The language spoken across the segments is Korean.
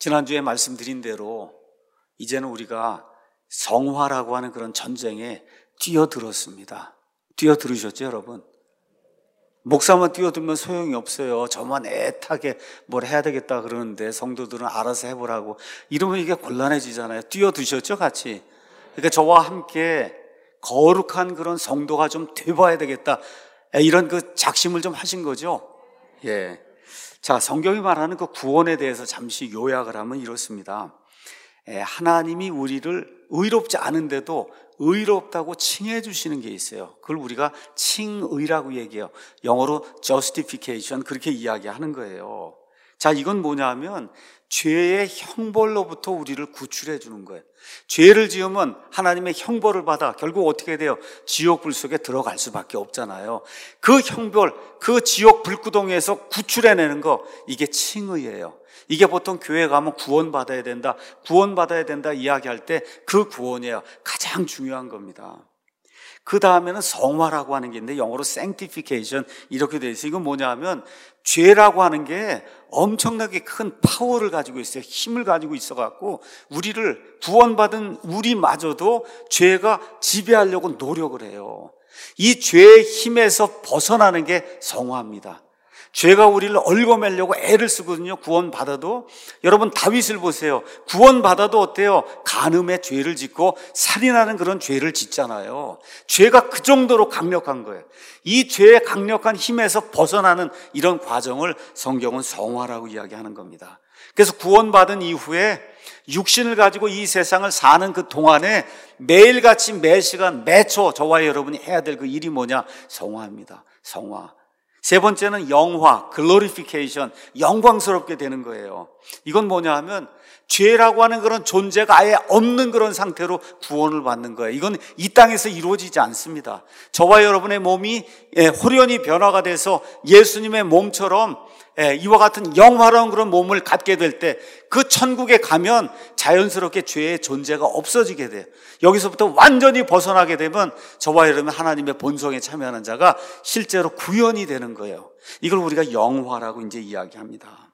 지난주에 말씀드린 대로 이제는 우리가 성화라고 하는 그런 전쟁에 뛰어들었습니다. 뛰어들으셨죠, 여러분? 목사만 뛰어들면 소용이 없어요. 저만 애타게 뭘 해야 되겠다 그러는데 성도들은 알아서 해보라고 이러면 이게 곤란해지잖아요. 뛰어드셨죠, 같이? 그러니까 저와 함께 거룩한 그런 성도가 좀 돼봐야 되겠다, 이런 그 작심을 좀 하신 거죠. 예. 자, 성경이 말하는 그 구원에 대해서 잠시 요약을 하면 이렇습니다. 하나님이 우리를 의롭지 않은데도 의롭다고 칭해 주시는 게 있어요. 그걸 우리가 칭의라고 얘기해요. 영어로 justification, 그렇게 이야기하는 거예요. 자, 이건 뭐냐면 죄의 형벌로부터 우리를 구출해 주는 거예요. 죄를 지으면 하나님의 형벌을 받아 결국 어떻게 돼요? 지옥불 속에 들어갈 수밖에 없잖아요. 그 형벌, 그 지옥 불구덩이에서 구출해내는 거, 이게 칭의예요. 이게 보통 교회 가면 구원받아야 된다, 구원받아야 된다 이야기할 때 그 구원이에요. 가장 중요한 겁니다. 그 다음에는 성화라고 하는 게 있는데 영어로 sanctification 이렇게 되어 있어요. 이건 뭐냐면 죄라고 하는 게 엄청나게 큰 파워를 가지고 있어요. 힘을 가지고 있어갖고 우리를, 구원받은 우리마저도 죄가 지배하려고 노력을 해요. 이 죄의 힘에서 벗어나는 게 성화입니다. 죄가 우리를 얽어매려고 애를 쓰거든요. 구원받아도. 여러분 다윗을 보세요. 구원받아도 어때요? 간음의 죄를 짓고 살인하는 그런 죄를 짓잖아요. 죄가 그 정도로 강력한 거예요. 이 죄의 강력한 힘에서 벗어나는 이런 과정을 성경은 성화라고 이야기하는 겁니다. 그래서 구원받은 이후에 육신을 가지고 이 세상을 사는 그 동안에 매일같이 매 시간 매초 저와 여러분이 해야 될 그 일이 뭐냐? 성화입니다. 성화. 세 번째는 영화, 글로리피케이션, 영광스럽게 되는 거예요. 이건 뭐냐 하면 죄라고 하는 그런 존재가 아예 없는 그런 상태로 구원을 받는 거예요. 이건 이 땅에서 이루어지지 않습니다. 저와 여러분의 몸이 홀연히 변화가 돼서 예수님의 몸처럼 이와 같은 영화로운 그런 몸을 갖게 될 때 그 천국에 가면 자연스럽게 죄의 존재가 없어지게 돼요. 여기서부터 완전히 벗어나게 되면 저와 여러분 하나님의 본성에 참여하는 자가 실제로 구현이 되는 거예요. 이걸 우리가 영화라고 이제 이야기합니다.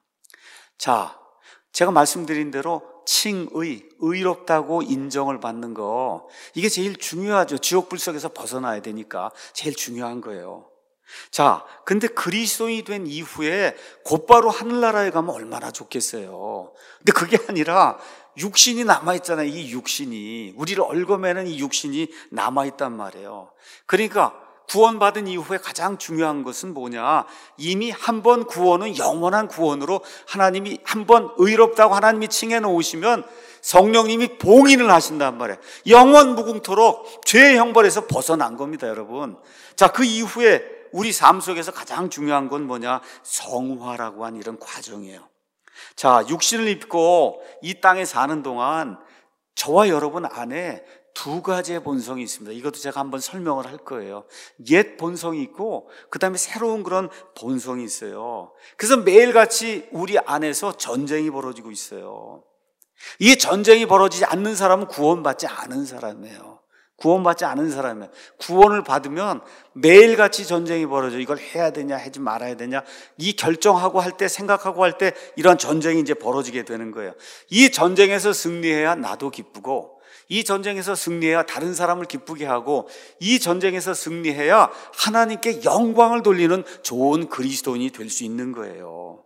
자, 제가 말씀드린 대로 칭의, 의롭다고 인정을 받는 거, 이게 제일 중요하죠. 지옥불 속에서 벗어나야 되니까 제일 중요한 거예요. 자, 근데 그리스도인이 된 이후에 곧바로 하늘나라에 가면 얼마나 좋겠어요. 근데 그게 아니라 육신이 남아있잖아요. 이 육신이, 우리를 얽어매는 이 육신이 남아있단 말이에요. 그러니까 구원받은 이후에 가장 중요한 것은 뭐냐? 이미 한 번 구원은 영원한 구원으로 하나님이 한 번 의롭다고 하나님이 칭해 놓으시면 성령님이 봉인을 하신단 말이에요. 영원 무궁토록 죄의 형벌에서 벗어난 겁니다, 여러분. 자, 그 이후에 우리 삶 속에서 가장 중요한 건 뭐냐? 성화라고 하는 이런 과정이에요. 자, 육신을 입고 이 땅에 사는 동안 저와 여러분 안에 두 가지의 본성이 있습니다. 이것도 제가 한번 설명을 할 거예요. 옛 본성이 있고 그 다음에 새로운 그런 본성이 있어요. 그래서 매일같이 우리 안에서 전쟁이 벌어지고 있어요. 이 전쟁이 벌어지지 않는 사람은 구원받지 않은 사람이에요. 구원받지 않은 사람이에요. 구원을 받으면 매일같이 전쟁이 벌어져. 이걸 해야 되냐 하지 말아야 되냐, 이 결정하고 할 때, 생각하고 할 때 이런 전쟁이 이제 벌어지게 되는 거예요. 이 전쟁에서 승리해야 나도 기쁘고, 이 전쟁에서 승리해야 다른 사람을 기쁘게 하고, 이 전쟁에서 승리해야 하나님께 영광을 돌리는 좋은 그리스도인이 될 수 있는 거예요.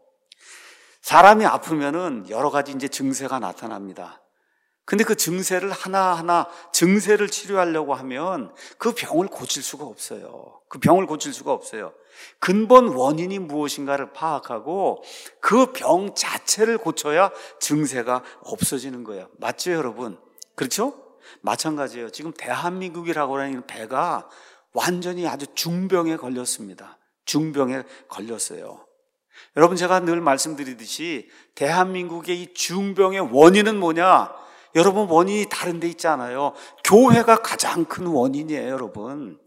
사람이 아프면은 여러 가지 이제 증세가 나타납니다. 근데 그 증세를 하나하나 증세를 치료하려고 하면 그 병을 고칠 수가 없어요. 그 병을 고칠 수가 없어요. 근본 원인이 무엇인가를 파악하고 그 병 자체를 고쳐야 증세가 없어지는 거예요. 맞죠, 여러분? 그렇죠? 마찬가지예요. 지금 대한민국이라고 하는 배가 완전히 아주 중병에 걸렸습니다. 중병에 걸렸어요. 여러분, 제가 늘 말씀드리듯이 대한민국의 이 중병의 원인은 뭐냐? 여러분, 원인이 다른 데 있잖아요. 교회가 가장 큰 원인이에요, 여러분.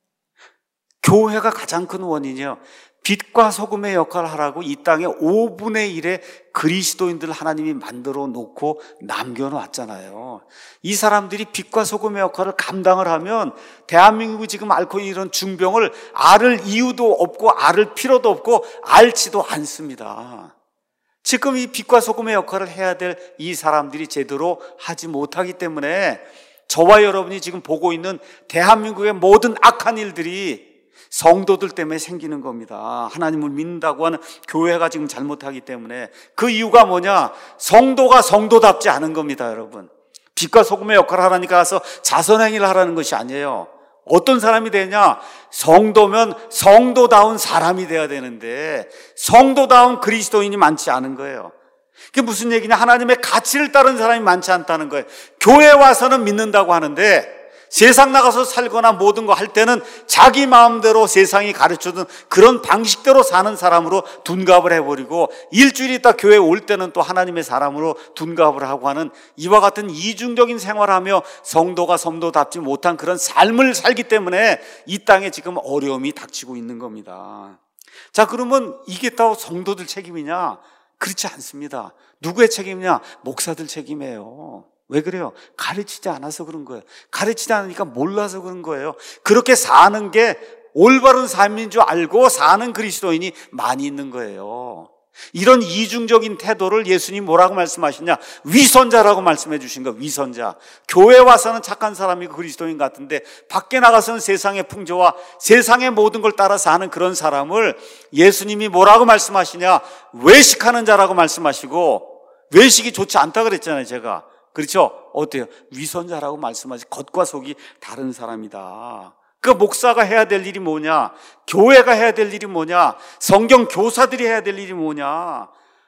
교회가 가장 큰 원인이에요. 빛과 소금의 역할을 하라고 이 땅에 5분의 1의 그리스도인들 하나님이 만들어 놓고 남겨놨잖아요. 이 사람들이 빛과 소금의 역할을 감당을 하면 대한민국이 지금 앓고 있는 이런 중병을 앓을 이유도 없고 앓을 필요도 없고 앓지도 않습니다. 지금 이 빛과 소금의 역할을 해야 될 이 사람들이 제대로 하지 못하기 때문에 저와 여러분이 지금 보고 있는 대한민국의 모든 악한 일들이 성도들 때문에 생기는 겁니다. 하나님을 믿는다고 하는 교회가 지금 잘못하기 때문에. 그 이유가 뭐냐? 성도가 성도답지 않은 겁니다, 여러분. 빛과 소금의 역할을 하라니까 가서 자선행위를 하라는 것이 아니에요. 어떤 사람이 되냐? 성도면 성도다운 사람이 돼야 되는데 성도다운 그리스도인이 많지 않은 거예요. 그게 무슨 얘기냐? 하나님의 가치를 따른 사람이 많지 않다는 거예요. 교회 와서는 믿는다고 하는데 세상 나가서 살거나 모든 거 할 때는 자기 마음대로 세상이 가르쳐준 그런 방식대로 사는 사람으로 둔갑을 해버리고 일주일 있다 교회 올 때는 또 하나님의 사람으로 둔갑을 하고 하는 이와 같은 이중적인 생활하며 성도가 성도답지 못한 그런 삶을 살기 때문에 이 땅에 지금 어려움이 닥치고 있는 겁니다. 자, 그러면 이게 또 성도들 책임이냐? 그렇지 않습니다. 누구의 책임이냐? 목사들 책임이에요. 왜 그래요? 가르치지 않아서 그런 거예요. 가르치지 않으니까 몰라서 그런 거예요. 그렇게 사는 게 올바른 삶인 줄 알고 사는 그리스도인이 많이 있는 거예요. 이런 이중적인 태도를 예수님 뭐라고 말씀하시냐? 위선자라고 말씀해 주신 거. 위선자. 교회 와서는 착한 사람이고 그리스도인 같은데 밖에 나가서는 세상의 풍조와 세상의 모든 걸 따라 사는 그런 사람을 예수님이 뭐라고 말씀하시냐? 외식하는 자라고 말씀하시고, 외식이 좋지 않다 그랬잖아요, 제가. 그렇죠? 어때요? 위선자라고 말씀하시, 겉과 속이 다른 사람이다. 그 목사가 해야 될 일이 뭐냐? 교회가 해야 될 일이 뭐냐? 성경 교사들이 해야 될 일이 뭐냐?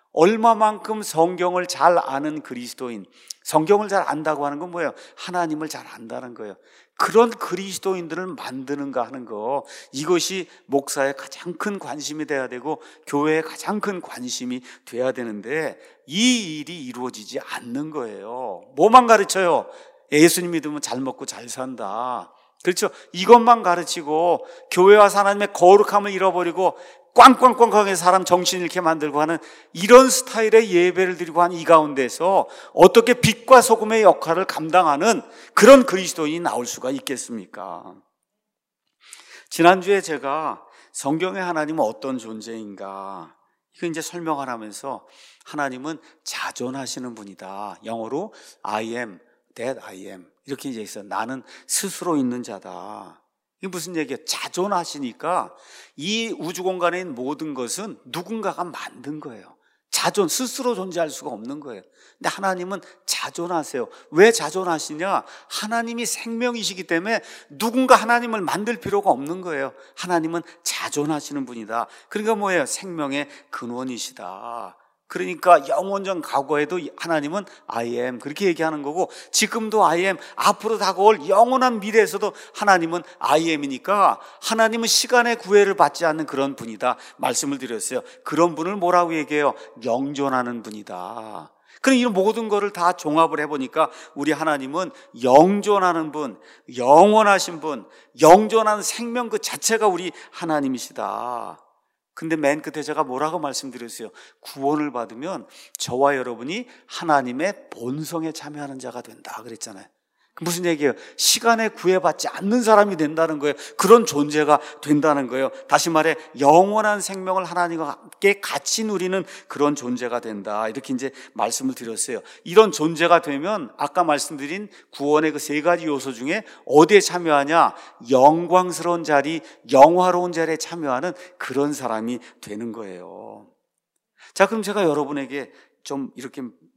얼마만큼 성경을 잘 아는 그리스도인, 성경을 잘 안다고 하는 건 뭐예요? 하나님을 잘 안다는 거예요. 그런 그리스도인들을 만드는가 하는 거, 이것이 목사의 가장 큰 관심이 돼야 되고 교회의 가장 큰 관심이 돼야 되는데 이 일이 이루어지지 않는 거예요. 뭐만 가르쳐요? 예수님 믿으면 잘 먹고 잘 산다. 그렇죠? 이것만 가르치고 교회와 하나님의 거룩함을 잃어버리고 꽝꽝꽝꽝하게 사람 정신 잃게 만들고 하는 이런 스타일의 예배를 드리고 한 이 가운데서 어떻게 빛과 소금의 역할을 감당하는 그런 그리스도인이 나올 수가 있겠습니까? 지난주에 제가 성경의 하나님은 어떤 존재인가 이거 이제 설명을 하면서 하나님은 자존하시는 분이다. 영어로 I am that I am 이렇게 이제 있어요. 나는 스스로 있는 자다. 이게 무슨 얘기예요? 자존하시니까 이 우주 공간에 있는 모든 것은 누군가가 만든 거예요. 자존, 스스로 존재할 수가 없는 거예요. 근데 하나님은 자존하세요. 왜 자존하시냐? 하나님이 생명이시기 때문에 누군가 하나님을 만들 필요가 없는 거예요. 하나님은 자존하시는 분이다. 그러니까 뭐예요? 생명의 근원이시다. 그러니까 영원전 과거에도 하나님은 I am 그렇게 얘기하는 거고 지금도 I am, 앞으로 다가올 영원한 미래에서도 하나님은 I am이니까 하나님은 시간의 구애를 받지 않는 그런 분이다 말씀을 드렸어요. 그런 분을 뭐라고 얘기해요? 영존하는 분이다. 그럼 이런 모든 거를 다 종합을 해보니까 우리 하나님은 영존하는 분, 영원하신 분, 영존하는 생명 그 자체가 우리 하나님이시다. 근데 맨 끝에 제가 뭐라고 말씀드렸어요? 구원을 받으면 저와 여러분이 하나님의 본성에 참여하는 자가 된다 그랬잖아요. 무슨 얘기예요? 시간에 구애받지 않는 사람이 된다는 거예요. 그런 존재가 된다는 거예요. 다시 말해 영원한 생명을 하나님과 함께 같이 누리는 그런 존재가 된다. 이렇게 이제 말씀을 드렸어요. 이런 존재가 되면 아까 말씀드린 구원의 그 세 가지 요소 중에 어디에 참여하냐? 영광스러운 자리, 영화로운 자리에 참여하는 그런 사람이 되는 거예요. 자, 그럼 제가 여러분에게 좀 이렇게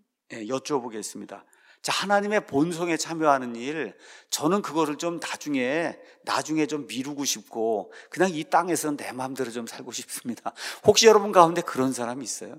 여쭤보겠습니다. 자, 하나님의 본성에 참여하는 일, 저는 그거를 좀 나중에 좀 미루고 싶고 그냥 이 땅에서는 내 마음대로 좀 살고 싶습니다. 혹시 여러분 가운데 그런 사람이 있어요?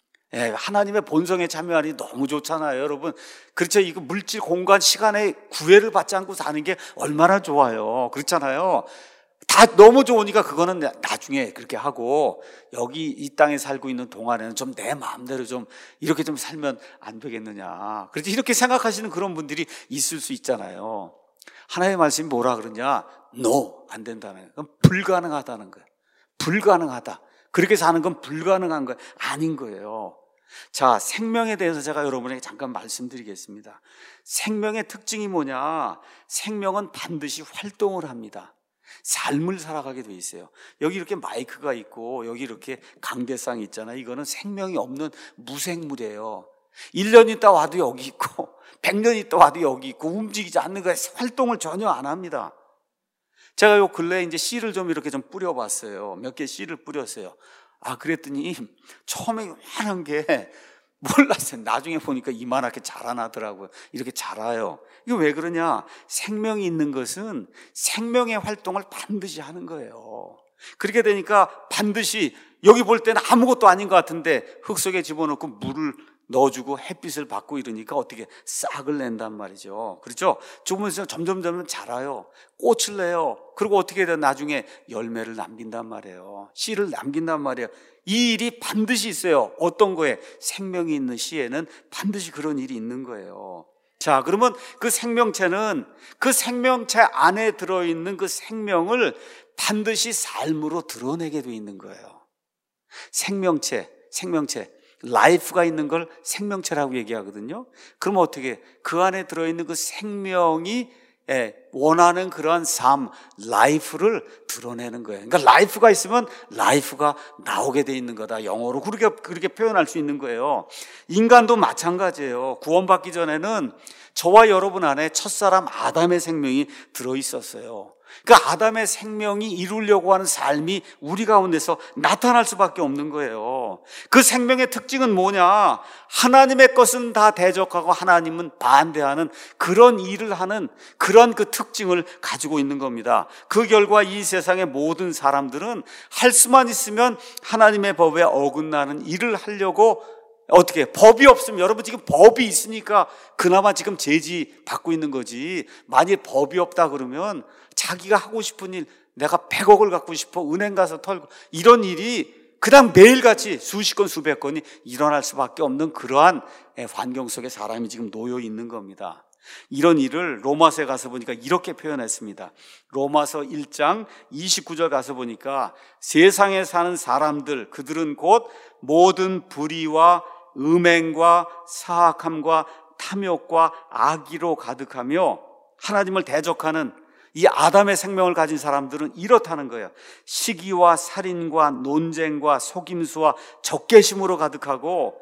하나님의 본성에 참여하니 너무 좋잖아요, 여러분. 그렇죠? 이거 물질, 공간, 시간에 구애를 받지 않고 사는 게 얼마나 좋아요. 그렇잖아요. 다 너무 좋으니까 그거는 나중에 그렇게 하고 여기 이 땅에 살고 있는 동안에는 좀 내 마음대로 좀 이렇게 좀 살면 안 되겠느냐. 그래서 이렇게 생각하시는 그런 분들이 있을 수 있잖아요. 하나님의 말씀이 뭐라 그러냐? No, 안 된다는 거예요. 그건 불가능하다는 거예요. 불가능하다. 그렇게 사는 건 불가능한 거예요. 아닌 거예요. 자, 생명에 대해서 제가 여러분에게 잠깐 말씀드리겠습니다. 생명의 특징이 뭐냐? 생명은 반드시 활동을 합니다. 삶을 살아가게 돼 있어요. 여기 이렇게 마이크가 있고 여기 이렇게 강대상이 있잖아요. 이거는 생명이 없는 무생물이에요. 1년 있다 와도 여기 있고 100년 있다 와도 여기 있고 움직이지 않는 거예요. 활동을 전혀 안 합니다. 제가 요 근래에 이제 씨를 좀 이렇게 좀 뿌려봤어요. 몇 개 씨를 뿌렸어요. 그랬더니 처음에 이만한 게 몰랐어요. 나중에 보니까 이만하게 자라나더라고요. 이렇게 자라요. 이거 왜 그러냐? 생명이 있는 것은 생명의 활동을 반드시 하는 거예요. 그렇게 되니까 반드시 여기 볼 때는 아무것도 아닌 것 같은데 흙 속에 집어넣고 물을 넣어주고 햇빛을 받고 이러니까 어떻게 싹을 낸단 말이죠. 그렇죠? 죽으면서 점점 자라요. 꽃을 내요. 그리고 어떻게 돼? 나중에 열매를 남긴단 말이에요. 씨를 남긴단 말이에요. 이 일이 반드시 있어요. 어떤 거에? 생명이 있는 씨에는 반드시 그런 일이 있는 거예요. 자, 그러면 그 생명체는 그 생명체 안에 들어있는 그 생명을 반드시 삶으로 드러내게 돼 있는 거예요. 생명체 라이프가 있는 걸 생명체라고 얘기하거든요. 그럼 어떻게? 그 안에 들어있는 그 생명이 원하는 그러한 삶, 라이프를 드러내는 거예요. 그러니까 라이프가 있으면 라이프가 나오게 돼 있는 거다. 영어로 그렇게 표현할 수 있는 거예요. 인간도 마찬가지예요. 구원받기 전에는 저와 여러분 안에 첫사람 아담의 생명이 들어있었어요. 그러니까 아담의 생명이 이루려고 하는 삶이 우리 가운데서 나타날 수밖에 없는 거예요. 그 생명의 특징은 뭐냐? 하나님의 것은 다 대적하고 하나님은 반대하는 그런 일을 하는 그런 그 특징을 가지고 있는 겁니다. 그 결과 이 세상의 모든 사람들은 할 수만 있으면 하나님의 법에 어긋나는 일을 하려고 어떻게 법이 없으면 여러분 지금 법이 있으니까 그나마 지금 제지 받고 있는 거지. 만일 법이 없다 그러면 자기가 하고 싶은 일, 내가 100억을 갖고 싶어 은행 가서 털고 이런 일이 그냥 매일같이 수십 건 수백 건이 일어날 수밖에 없는 그러한 환경 속에 사람이 지금 놓여 있는 겁니다. 이런 일을 로마서에 가서 보니까 이렇게 표현했습니다. 로마서 1장 29절 가서 보니까 세상에 사는 사람들 그들은 곧 모든 불의와 음행과 사악함과 탐욕과 악의로 가득하며 하나님을 대적하는 이 아담의 생명을 가진 사람들은 이렇다는 거예요. 시기와 살인과 논쟁과 속임수와 적개심으로 가득하고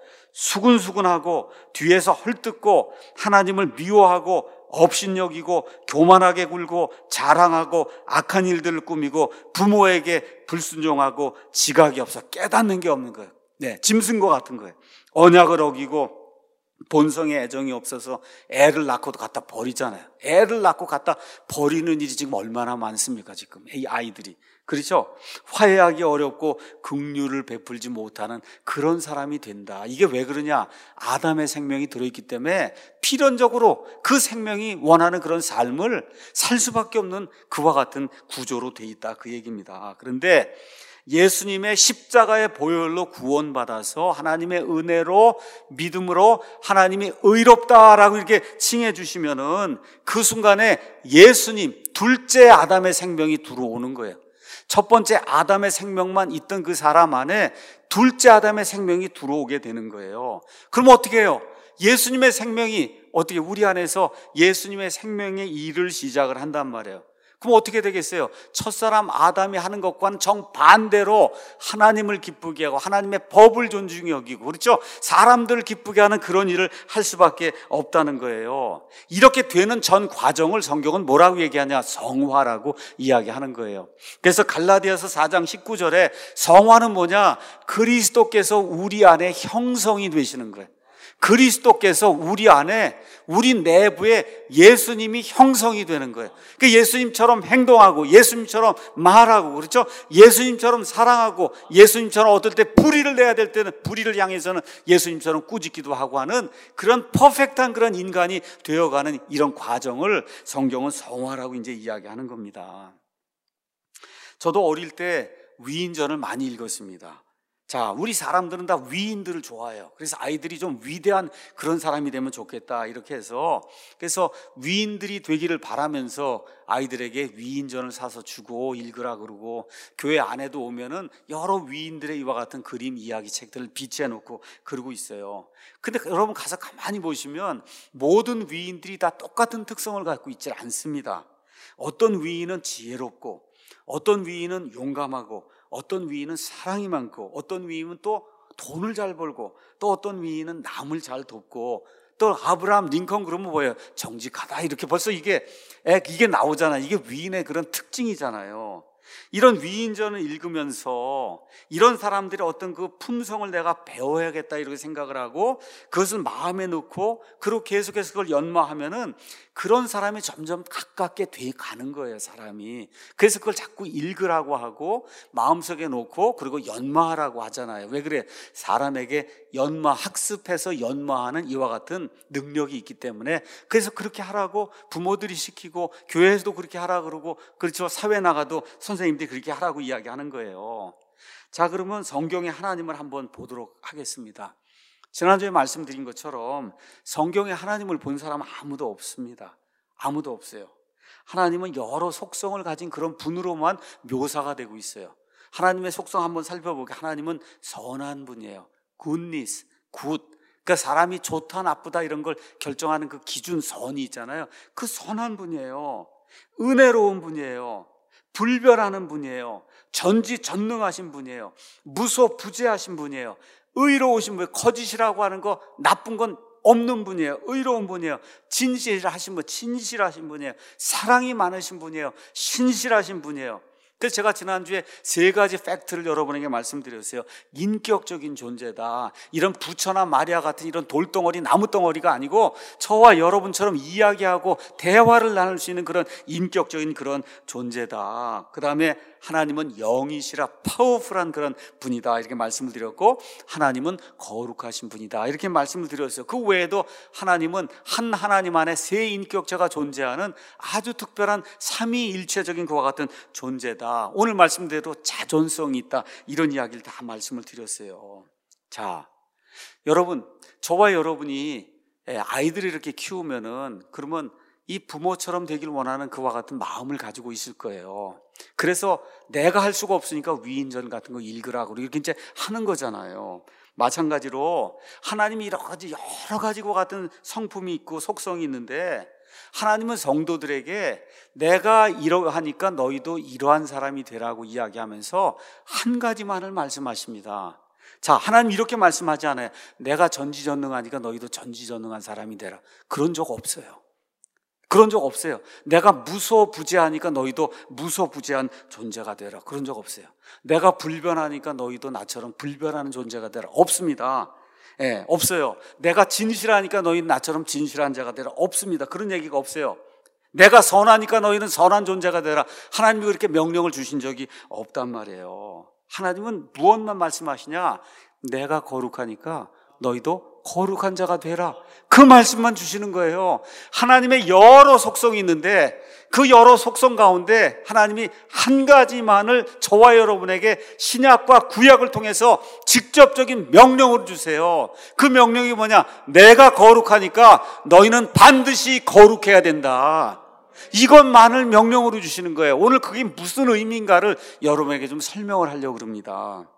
수근수근하고 뒤에서 헐뜯고 하나님을 미워하고 업신여기고 교만하게 굴고 자랑하고 악한 일들을 꾸미고 부모에게 불순종하고 지각이 없어 깨닫는 게 없는 거예요. 짐승과 같은 거예요. 언약을 어기고 본성의 애정이 없어서 애를 낳고도 갖다 버리잖아요. 애를 낳고 갖다 버리는 일이 지금 얼마나 많습니까? 지금 이 아이들이. 그렇죠? 화해하기 어렵고 긍휼을 베풀지 못하는 그런 사람이 된다. 이게 왜 그러냐? 아담의 생명이 들어있기 때문에 필연적으로 그 생명이 원하는 그런 삶을 살 수밖에 없는 그와 같은 구조로 돼 있다. 그 얘기입니다. 그런데 예수님의 십자가의 보혈로 구원받아서 하나님의 은혜로 믿음으로 하나님이 의롭다라고 이렇게 칭해 주시면은 그 순간에 예수님 둘째 아담의 생명이 들어오는 거예요. 첫 번째 아담의 생명만 있던 그 사람 안에 둘째 아담의 생명이 들어오게 되는 거예요. 그럼 어떻게 해요? 예수님의 생명이 어떻게 우리 안에서 예수님의 생명의 일을 시작을 한단 말이에요. 그럼 어떻게 되겠어요? 첫사람 아담이 하는 것과는 정반대로 하나님을 기쁘게 하고 하나님의 법을 존중히 여기고 그렇죠? 사람들을 기쁘게 하는 그런 일을 할 수밖에 없다는 거예요. 이렇게 되는 전 과정을 성경은 뭐라고 얘기하냐? 성화라고 이야기하는 거예요. 그래서 갈라디아서 4장 19절에 성화는 뭐냐? 그리스도께서 우리 안에 형성이 되시는 거예요. 그리스도께서 우리 안에 우리 내부에 예수님이 형성이 되는 거예요. 그러니까 예수님처럼 행동하고 예수님처럼 말하고 그렇죠? 예수님처럼 사랑하고 예수님처럼 어떨 때 불의를 내야 될 때는 불의를 향해서는 예수님처럼 꾸짖기도 하고 하는 그런 퍼펙트한 그런 인간이 되어가는 이런 과정을 성경은 성화라고 이제 이야기하는 겁니다. 저도 어릴 때 위인전을 많이 읽었습니다. 자, 우리 사람들은 다 위인들을 좋아해요. 그래서 아이들이 좀 위대한 그런 사람이 되면 좋겠다 이렇게 해서 그래서 위인들이 되기를 바라면서 아이들에게 위인전을 사서 주고 읽으라 그러고 교회 안에도 오면은 여러 위인들의 이와 같은 그림 이야기 책들을 비치해 놓고 그러고 있어요. 근데 여러분 가서 가만히 보시면 모든 위인들이 다 똑같은 특성을 갖고 있지 않습니다. 어떤 위인은 지혜롭고 어떤 위인은 용감하고, 어떤 위인은 사랑이 많고, 어떤 위인은 또 돈을 잘 벌고, 또 어떤 위인은 남을 잘 돕고, 또 아브라함 링컨 그러면 뭐예요? 정직하다. 이렇게 벌써 이게 나오잖아. 이게 위인의 그런 특징이잖아요. 이런 위인전을 읽으면서 이런 사람들의 어떤 그 품성을 내가 배워야겠다 이렇게 생각을 하고 그것을 마음에 넣고 그리고 계속해서 그걸 연마하면은 그런 사람이 점점 가깝게 돼 가는 거예요, 사람이. 그래서 그걸 자꾸 읽으라고 하고 마음속에 놓고 그리고 연마하라고 하잖아요. 왜 그래? 사람에게 학습해서 연마하는 이와 같은 능력이 있기 때문에 그래서 그렇게 하라고 부모들이 시키고 교회에서도 그렇게 하라 그러고 그렇죠. 사회 나가도 선생님들이 그렇게 하라고 이야기하는 거예요. 자, 그러면 성경의 하나님을 한번 보도록 하겠습니다. 지난주에 말씀드린 것처럼 성경에 하나님을 본 사람은 아무도 없습니다. 아무도 없어요. 하나님은 여러 속성을 가진 그런 분으로만 묘사가 되고 있어요. 하나님의 속성 한번 살펴보게. 하나님은 선한 분이에요. goodness, good. 그러니까 사람이 좋다 나쁘다 이런 걸 결정하는 그 기준 선이 있잖아요. 그 선한 분이에요. 은혜로운 분이에요. 불변하는 분이에요. 전지전능하신 분이에요. 무소부재하신 분이에요. 의로우신 분이에요. 거짓이라고 하는 거 나쁜 건 없는 분이에요. 의로운 분이에요. 진실하신 분, 진실하신 분이에요. 사랑이 많으신 분이에요. 신실하신 분이에요. 그래서 제가 지난주에 3가지 팩트를 여러분에게 말씀드렸어요. 인격적인 존재다. 이런 부처나 마리아 같은 이런 돌덩어리, 나무덩어리가 아니고 저와 여러분처럼 이야기하고 대화를 나눌 수 있는 그런 인격적인 그런 존재다. 그 다음에 하나님은 영이시라 파워풀한 그런 분이다 이렇게 말씀을 드렸고, 하나님은 거룩하신 분이다 이렇게 말씀을 드렸어요. 그 외에도 하나님은 한 하나님 안에 3인격체가 존재하는 아주 특별한 삼위일체적인 그와 같은 존재다. 오늘 말씀대로 자존성이 있다 이런 이야기를 다 말씀을 드렸어요. 자, 여러분, 저와 여러분이 아이들을 이렇게 키우면은 그러면 이 부모처럼 되길 원하는 그와 같은 마음을 가지고 있을 거예요. 그래서 내가 할 수가 없으니까 위인전 같은 거 읽으라고 이렇게 이제 하는 거잖아요. 마찬가지로 하나님이 여러 가지 그와 같은 성품이 있고 속성이 있는데 하나님은 성도들에게 내가 이러하니까 너희도 이러한 사람이 되라고 이야기하면서 한 가지만을 말씀하십니다. 자, 하나님 이렇게 말씀하지 않아요. 내가 전지전능하니까 너희도 전지전능한 사람이 되라. 그런 적 없어요. 그런 적 없어요. 내가 무소부재하니까 너희도 무소부재한 존재가 되라. 그런 적 없어요. 내가 불변하니까 너희도 나처럼 불변하는 존재가 되라. 없습니다. 없어요. 내가 진실하니까 너희는 나처럼 진실한 자가 되라. 없습니다. 그런 얘기가 없어요. 내가 선하니까 너희는 선한 존재가 되라. 하나님이 그렇게 명령을 주신 적이 없단 말이에요. 하나님은 무엇만 말씀하시냐? 내가 거룩하니까 너희도 거룩한 자가 되라. 그 말씀만 주시는 거예요. 하나님의 여러 속성이 있는데 그 여러 속성 가운데 하나님이 한 가지만을 저와 여러분에게 신약과 구약을 통해서 직접적인 명령을 주세요. 그 명령이 뭐냐? 내가 거룩하니까 너희는 반드시 거룩해야 된다. 이것만을 명령으로 주시는 거예요. 오늘 그게 무슨 의미인가를 여러분에게 좀 설명을 하려고 합니다.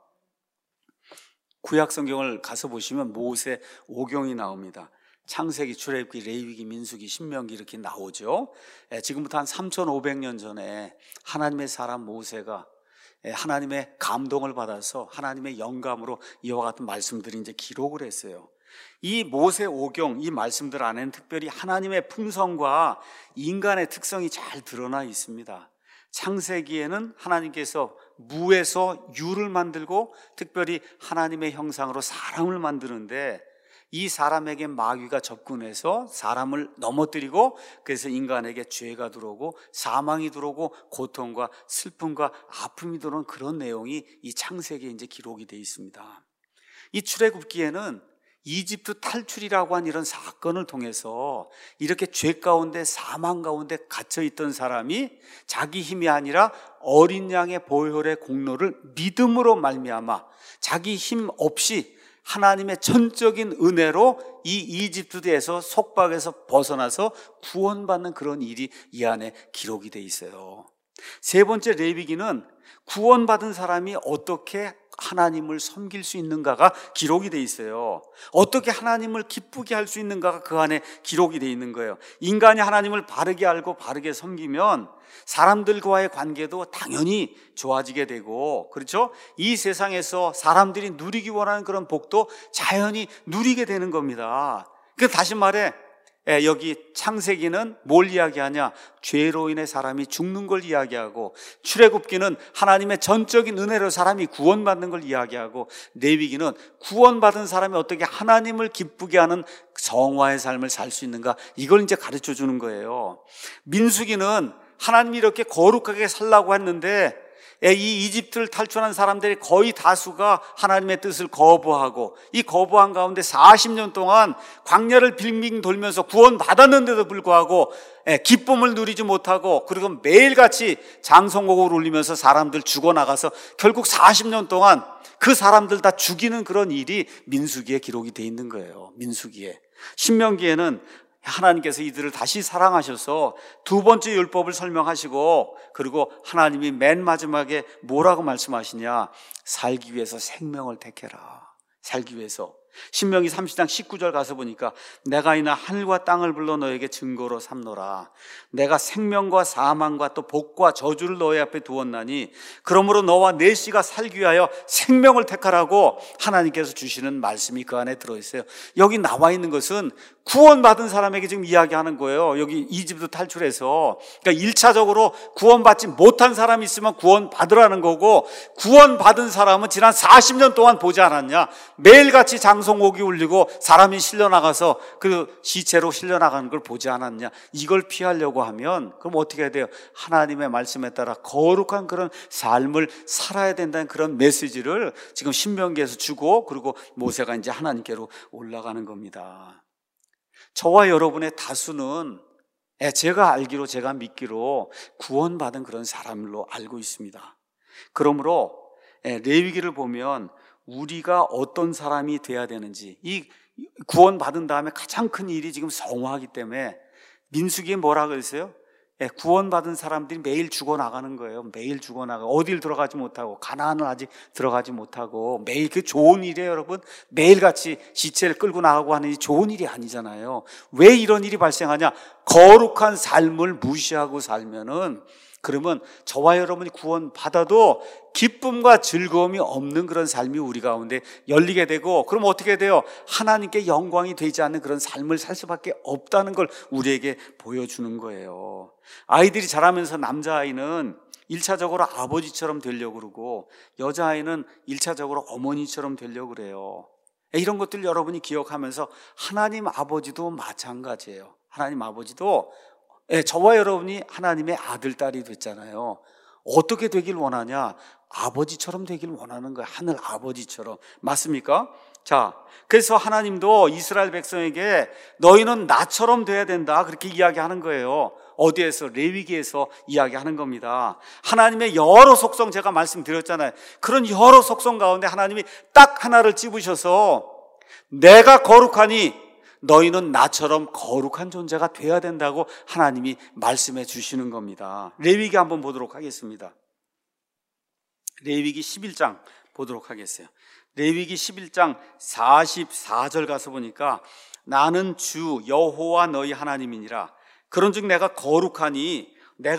구약 성경을 가서 보시면 모세 오경이 나옵니다. 창세기, 출애굽기, 레위기, 민수기, 신명기 이렇게 나오죠. 지금부터 한 3,500년 전에 하나님의 사람 모세가 하나님의 감동을 받아서 하나님의 영감으로 이와 같은 말씀들이 이제 기록을 했어요. 이 모세 오경, 이 말씀들 안에는 특별히 하나님의 품성과 인간의 특성이 잘 드러나 있습니다. 창세기에는 하나님께서 무에서 유를 만들고 특별히 하나님의 형상으로 사람을 만드는데 이 사람에게 마귀가 접근해서 사람을 넘어뜨리고 그래서 인간에게 죄가 들어오고 사망이 들어오고 고통과 슬픔과 아픔이 들어오는 그런 내용이 이 창세기에 이제 기록이 되어 있습니다. 이 출애굽기에는 이집트 탈출이라고 한 이런 사건을 통해서 이렇게 죄 가운데 사망 가운데 갇혀있던 사람이 자기 힘이 아니라 어린 양의 보혈의 공로를 믿음으로 말미암아 자기 힘 없이 하나님의 전적인 은혜로 이 이집트에서 속박에서 벗어나서 구원받는 그런 일이 이 안에 기록이 돼 있어요. 세 번째 레위기는 구원받은 사람이 어떻게 하나님을 섬길 수 있는가가 기록이 돼 있어요. 어떻게 하나님을 기쁘게 할 수 있는가가 그 안에 기록이 돼 있는 거예요. 인간이 하나님을 바르게 알고 바르게 섬기면 사람들과의 관계도 당연히 좋아지게 되고, 그렇죠? 이 세상에서 사람들이 누리기 원하는 그런 복도 자연히 누리게 되는 겁니다. 그러니까 다시 말해, 여기 창세기는 뭘 이야기하냐? 죄로 인해 사람이 죽는 걸 이야기하고, 출애굽기는 하나님의 전적인 은혜로 사람이 구원받는 걸 이야기하고, 레위기는 구원받은 사람이 어떻게 하나님을 기쁘게 하는 성화의 삶을 살 수 있는가, 이걸 이제 가르쳐 주는 거예요. 민수기는 하나님이 이렇게 거룩하게 살라고 했는데 이 이집트를 탈출한 사람들이 거의 다수가 하나님의 뜻을 거부하고, 이 거부한 가운데 40년 동안 광야를 빙빙 돌면서 구원받았는데도 불구하고 기쁨을 누리지 못하고, 그리고 매일같이 장성곡을 울리면서 사람들 죽어나가서 결국 40년 동안 그 사람들 다 죽이는 그런 일이 민수기에 기록이 돼 있는 거예요. 민수기에. 신명기에는 하나님께서 이들을 다시 사랑하셔서 두 번째 율법을 설명하시고, 그리고 하나님이 맨 마지막에 뭐라고 말씀하시냐? 살기 위해서 생명을 택해라. 살기 위해서. 신명기 30장 19절 가서 보니까 내가 이나 하늘과 땅을 불러 너에게 증거로 삼노라. 내가 생명과 사망과 또 복과 저주를 너희 앞에 두었나니 그러므로 너와 내 씨가 살기 위하여 생명을 택하라고 하나님께서 주시는 말씀이 그 안에 들어있어요. 여기 나와 있는 것은 구원받은 사람에게 지금 이야기하는 거예요. 여기 이집트 탈출해서. 그러니까 1차적으로 구원받지 못한 사람이 있으면 구원받으라는 거고, 구원받은 사람은 지난 40년 동안 보지 않았냐? 매일같이 장성옥이 울리고 사람이 실려나가서 그 시체로 실려나가는 걸 보지 않았냐? 이걸 피하려고 하면 그럼 어떻게 해야 돼요? 하나님의 말씀에 따라 거룩한 그런 삶을 살아야 된다는 그런 메시지를 지금 신명기에서 주고, 그리고 모세가 이제 하나님께로 올라가는 겁니다. 저와 여러분의 다수는 제가 알기로, 제가 믿기로 구원받은 그런 사람으로 알고 있습니다. 그러므로 레위기를 보면 우리가 어떤 사람이 돼야 되는지, 이 구원받은 다음에 가장 큰 일이 지금 성화하기 때문에 민수기에 뭐라 그랬어요? 구원받은 사람들이 매일 죽어나가는 거예요. 매일 죽어나가고, 어딜 들어가지 못하고, 가나안은 아직 들어가지 못하고, 매일 그 좋은 일이에요, 여러분. 매일같이 시체를 끌고 나가고 하는 이 좋은 일이 아니잖아요. 왜 이런 일이 발생하냐? 거룩한 삶을 무시하고 살면은, 그러면 저와 여러분이 구원받아도 기쁨과 즐거움이 없는 그런 삶이 우리 가운데 열리게 되고, 그럼 어떻게 돼요? 하나님께 영광이 되지 않는 그런 삶을 살 수밖에 없다는 걸 우리에게 보여주는 거예요. 아이들이 자라면서 남자아이는 1차적으로 아버지처럼 되려고 그러고, 여자아이는 1차적으로 어머니처럼 되려고 그래요. 이런 것들 여러분이 기억하면서 하나님 아버지도 마찬가지예요. 하나님 아버지도 저와 여러분이 하나님의 아들, 딸이 됐잖아요. 어떻게 되길 원하냐? 아버지처럼 되길 원하는 거예요. 하늘 아버지처럼. 맞습니까? 자, 그래서 하나님도 이스라엘 백성에게 너희는 나처럼 돼야 된다, 그렇게 이야기하는 거예요. 어디에서? 레위기에서 이야기하는 겁니다. 하나님의 여러 속성, 제가 말씀드렸잖아요. 그런 여러 속성 가운데 하나님이 딱 하나를 찝으셔서 내가 거룩하니 너희는 나처럼 거룩한 존재가 돼야 된다고 하나님이 말씀해 주시는 겁니다. 레위기 한번 보도록 하겠습니다. 레위기 11장 보도록 하겠어요. 레위기 11장 44절 가서 보니까 나는 주 여호와 너희 하나님이니라. 그런즉 내가 거룩하니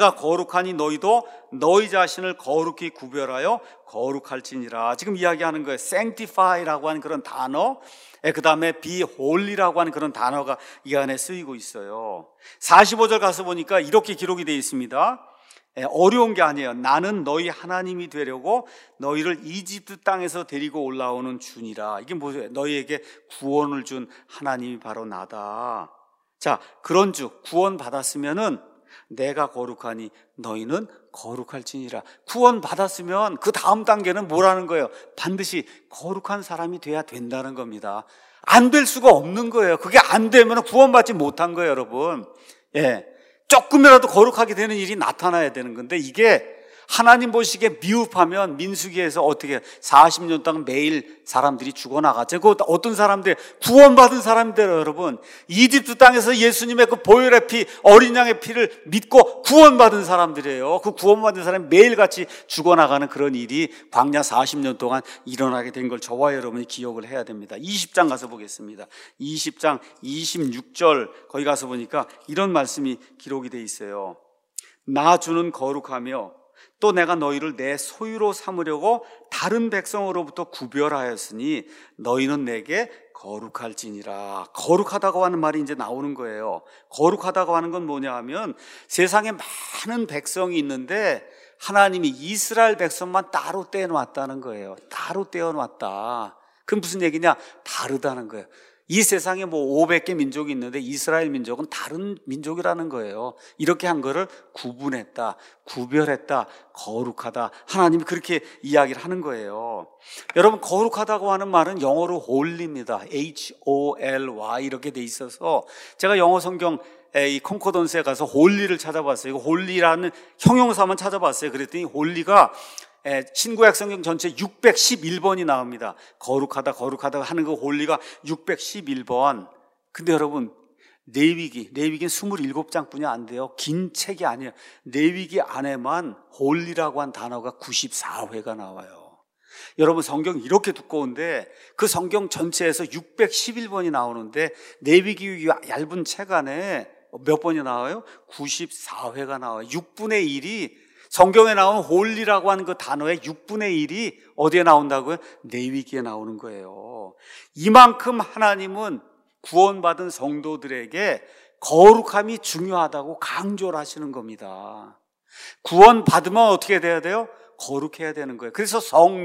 너희도 너희 자신을 거룩히 구별하여 거룩할지니라. 지금 이야기하는 거예요. sanctify라고 하는 그런 단어, 그 다음에 be holy라고 하는 그런 단어가 이 안에 쓰이고 있어요. 45절 가서 보니까 이렇게 기록이 되어 있습니다. 어려운 게 아니에요. 나는 너희 하나님이 되려고 너희를 이집트 땅에서 데리고 올라오는 주니라. 이게 뭐예요? 너희에게 구원을 준 하나님이 바로 나다. 자, 그런즉 구원 받았으면은 내가 거룩하니 너희는 거룩할지니라. 구원 받았으면 그 다음 단계는 뭐라는 거예요? 반드시 거룩한 사람이 돼야 된다는 겁니다. 안 될 수가 없는 거예요. 그게 안 되면 구원받지 못한 거예요, 여러분. 조금이라도 거룩하게 되는 일이 나타나야 되는 건데, 이게 하나님 보시기에 미흡하면 민수기에서 어떻게 40년 동안 매일 사람들이 죽어나갔죠. 그 어떤 사람들, 구원받은 사람들 여러분, 이집트 땅에서 예수님의 그 보혈의 피, 어린 양의 피를 믿고 구원받은 사람들이에요. 그 구원받은 사람이 매일같이 죽어나가는 그런 일이 광야 40년 동안 일어나게 된 걸 저와 여러분이 기억을 해야 됩니다. 20장 가서 보겠습니다. 20장 26절 거기 가서 보니까 이런 말씀이 기록이 돼 있어요. 나 주는 거룩하며 또 내가 너희를 내 소유로 삼으려고 다른 백성으로부터 구별하였으니 너희는 내게 거룩할지니라. 거룩하다고 하는 말이 이제 나오는 거예요. 거룩하다고 하는 건 뭐냐 하면 세상에 많은 백성이 있는데 하나님이 이스라엘 백성만 따로 떼어놨다는 거예요. 따로 떼어놨다. 그럼 무슨 얘기냐? 다르다는 거예요. 이 세상에 뭐 500개 민족이 있는데 이스라엘 민족은 다른 민족이라는 거예요. 이렇게 한 거를 구분했다, 구별했다, 거룩하다. 하나님이 그렇게 이야기를 하는 거예요. 여러분, 거룩하다고 하는 말은 영어로 holy입니다. H-O-L-Y 이렇게 돼 있어서 제가 영어 성경 이 콩코던스에 가서 홀리를 찾아봤어요. 이거 홀리라는 형용사만 찾아봤어요. 그랬더니 홀리가 신구약 성경 전체 611번이 나옵니다. 거룩하다 하는 그 홀리가 611번. 근데 여러분, 레위기는 27장뿐이 안 돼요. 긴 책이 아니에요. 레위기 안에만 홀리라고 한 단어가 94회가 나와요. 여러분, 성경 이렇게 두꺼운데 그 성경 전체에서 611번이 나오는데 레위기 얇은 책 안에 몇 번이 나와요? 94회가 나와요. 6분의 1이 성경에 나온 홀리라고 하는 그 단어의 6분의 1이 어디에 나온다고요? 레위기에 나오는 거예요. 이만큼 하나님은 구원받은 성도들에게 거룩함이 중요하다고 강조를 하시는 겁니다. 구원받으면 어떻게 돼야 돼요? 거룩해야 되는 거예요. 그래서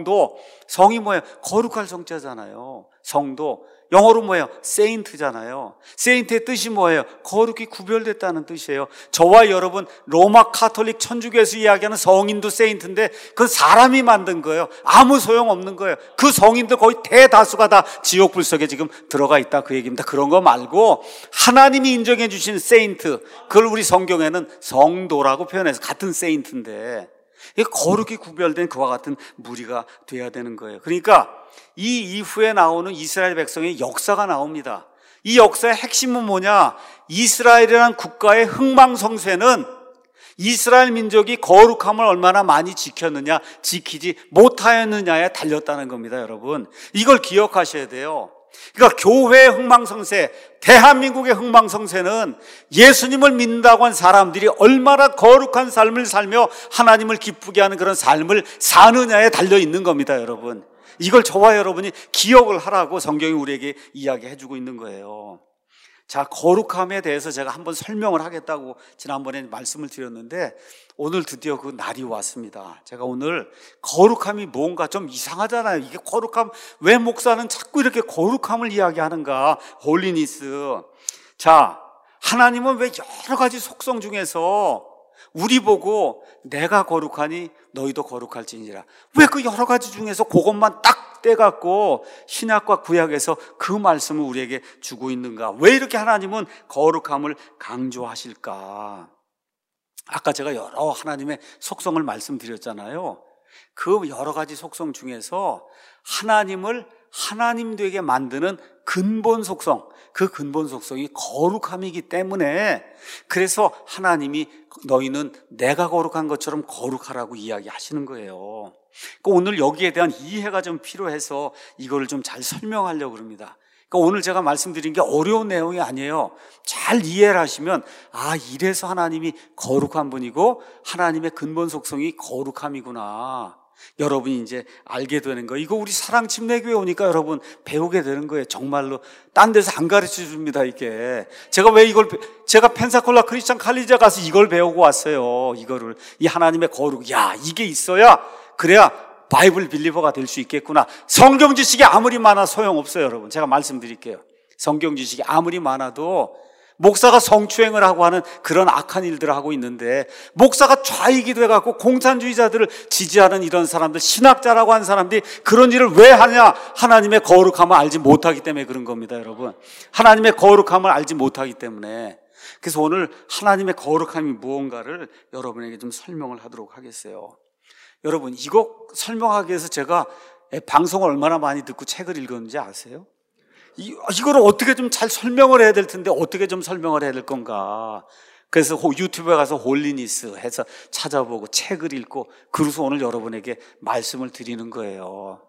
성이 뭐예요? 거룩할 성자잖아요. 성도, 영어로 뭐예요? 세인트잖아요. 세인트의 뜻이 뭐예요? 거룩히 구별됐다는 뜻이에요. 저와 여러분, 로마 카톨릭 천주교에서 이야기하는 성인도 세인트인데 그건 사람이 만든 거예요. 아무 소용없는 거예요. 그 성인들 거의 대다수가 다 지옥 불석에 지금 들어가 있다, 그 얘기입니다. 그런 거 말고 하나님이 인정해 주신 세인트, 그걸 우리 성경에는 성도라고 표현해서 같은 세인트인데 거룩히 구별된 그와 같은 무리가 돼야 되는 거예요. 그러니까 이 이후에 나오는 이스라엘 백성의 역사가 나옵니다. 이 역사의 핵심은 뭐냐? 이스라엘이라는 국가의 흥망성쇠는 이스라엘 민족이 거룩함을 얼마나 많이 지켰느냐, 지키지 못하였느냐에 달렸다는 겁니다, 여러분. 이걸 기억하셔야 돼요. 그러니까 교회의 흥망성쇠, 대한민국의 흥망성쇠는 예수님을 믿는다고 한 사람들이 얼마나 거룩한 삶을 살며 하나님을 기쁘게 하는 그런 삶을 사느냐에 달려 있는 겁니다, 여러분. 이걸 저와 여러분이 기억을 하라고 성경이 우리에게 이야기해 주고 있는 거예요. 자, 거룩함에 대해서 제가 한번 설명을 하겠다고 지난번에 말씀을 드렸는데 오늘 드디어 그 날이 왔습니다. 제가 오늘 거룩함이 뭔가 좀 이상하잖아요. 이게 거룩함, 왜 목사는 자꾸 이렇게 거룩함을 이야기하는가? 홀리니스. 자, 하나님은 왜 여러 가지 속성 중에서 우리 보고 내가 거룩하니 너희도 거룩할지니라. 왜 그 여러 가지 중에서 그것만 딱 떼갖고 신약과 구약에서 그 말씀을 우리에게 주고 있는가? 왜 이렇게 하나님은 거룩함을 강조하실까? 아까 제가 여러 하나님의 속성을 말씀드렸잖아요. 그 여러 가지 속성 중에서 하나님을 하나님 되게 만드는 근본 속성, 그 근본 속성이 거룩함이기 때문에 그래서 하나님이 너희는 내가 거룩한 것처럼 거룩하라고 이야기하시는 거예요. 그러니까 오늘 여기에 대한 이해가 좀 필요해서 이걸 좀 잘 설명하려고 합니다. 그러니까 오늘 제가 말씀드린 게 어려운 내용이 아니에요. 잘 이해를 하시면 이래서 하나님이 거룩한 분이고 하나님의 근본 속성이 거룩함이구나. 여러분이 이제 알게 되는 거예요. 이거 우리 사랑침례교회 오니까 여러분 배우게 되는 거예요. 정말로 딴 데서 안 가르쳐 줍니다. 이게 제가 펜사콜라 크리스찬 칼리지에 가서 이걸 배우고 왔어요. 이거를, 이 하나님의 거룩, 이게 있어야 그래야 바이블 빌리버가 될 수 있겠구나. 성경 지식이 아무리 많아 소용없어요, 여러분. 제가 말씀드릴게요. 성경 지식이 아무리 많아도 목사가 성추행을 하고 하는 그런 악한 일들을 하고 있는데, 목사가 좌익이 돼갖고 공산주의자들을 지지하는 이런 사람들, 신학자라고 하는 사람들이 그런 일을 왜 하냐? 하나님의 거룩함을 알지 못하기 때문에 그런 겁니다, 여러분. 하나님의 거룩함을 알지 못하기 때문에. 그래서 오늘 하나님의 거룩함이 무언가를 여러분에게 좀 설명을 하도록 하겠어요. 여러분, 이거 설명하기 위해서 제가 방송을 얼마나 많이 듣고 책을 읽었는지 아세요? 이거를 어떻게 좀 잘 설명을 해야 될 텐데 어떻게 좀 설명을 해야 될 건가. 그래서 유튜브에 가서 홀리니스 해서 찾아보고 책을 읽고 그래서 오늘 여러분에게 말씀을 드리는 거예요.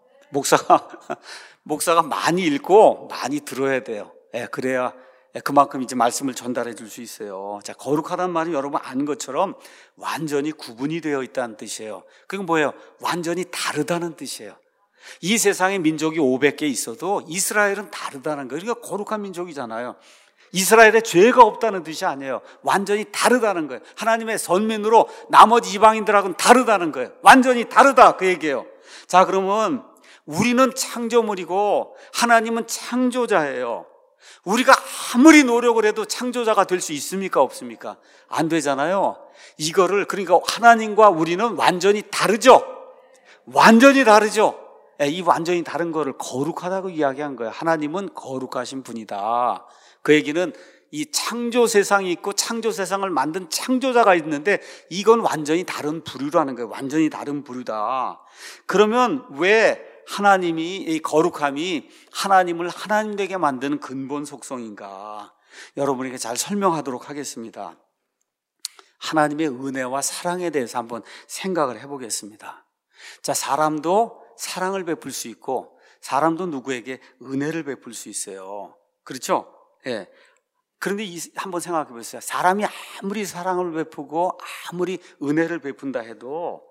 목사가 많이 읽고 많이 들어야 돼요. 그래야 그만큼 이제 말씀을 전달해 줄 수 있어요. 자, 거룩하다는 말은 여러분 아는 것처럼 완전히 구분이 되어 있다는 뜻이에요. 그게 뭐예요? 완전히 다르다는 뜻이에요. 이 세상에 민족이 500개 있어도 이스라엘은 다르다는 거예요. 그러니까 거룩한 민족이잖아요. 이스라엘에 죄가 없다는 뜻이 아니에요. 완전히 다르다는 거예요. 하나님의 선민으로 나머지 이방인들하고는 다르다는 거예요. 완전히 다르다 그 얘기예요. 자, 그러면 우리는 창조물이고 하나님은 창조자예요. 우리가 아무리 노력을 해도 창조자가 될 수 있습니까? 없습니까? 안 되잖아요. 이거를 그러니까 하나님과 우리는 완전히 다르죠. 완전히 다르죠. 이 완전히 다른 거를 거룩하다고 이야기한 거예요. 하나님은 거룩하신 분이다. 그 얘기는 이 창조 세상이 있고 창조 세상을 만든 창조자가 있는데 이건 완전히 다른 부류라는 거예요. 완전히 다른 부류다. 그러면 왜 하나님이 이 거룩함이 하나님을 하나님 되게 만드는 근본 속성인가? 여러분에게 잘 설명하도록 하겠습니다. 하나님의 은혜와 사랑에 대해서 한번 생각을 해보겠습니다. 자, 사람도 사랑을 베풀 수 있고 사람도 누구에게 은혜를 베풀 수 있어요. 그렇죠? 예. 그런데 한번 생각해 보세요. 사람이 아무리 사랑을 베푸고 아무리 은혜를 베푼다 해도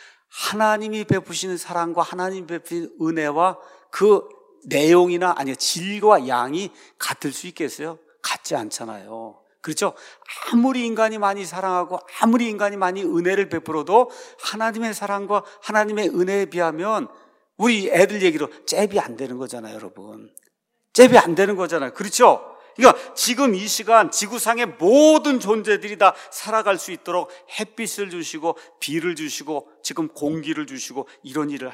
하나님이 베푸시는 사랑과 하나님이 베푸시는 은혜와 그 내용이나 아니 질과 양이 같을 수 있겠어요? 같지 않잖아요. 그렇죠? 아무리 인간이 많이 사랑하고 아무리 인간이 많이 은혜를 베풀어도 하나님의 사랑과 하나님의 은혜에 비하면 우리 애들 얘기로 잽이 안 되는 거잖아요, 여러분. 잽이 안 되는 거잖아요. 그렇죠? 그러니까 지금 이 시간 지구상의 모든 존재들이 다 살아갈 수 있도록 햇빛을 주시고 비를 주시고 지금 공기를 주시고 이런 일을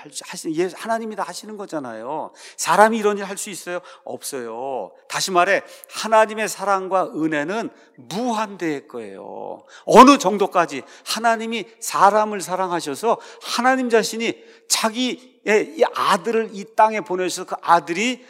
하나님이 다 하시는 거잖아요. 사람이 이런 일 할 수 있어요? 없어요. 다시 말해 하나님의 사랑과 은혜는 무한대의 거예요. 어느 정도까지 하나님이 사람을 사랑하셔서 하나님 자신이 자기의 이 아들을 이 땅에 보내셔서 그 아들이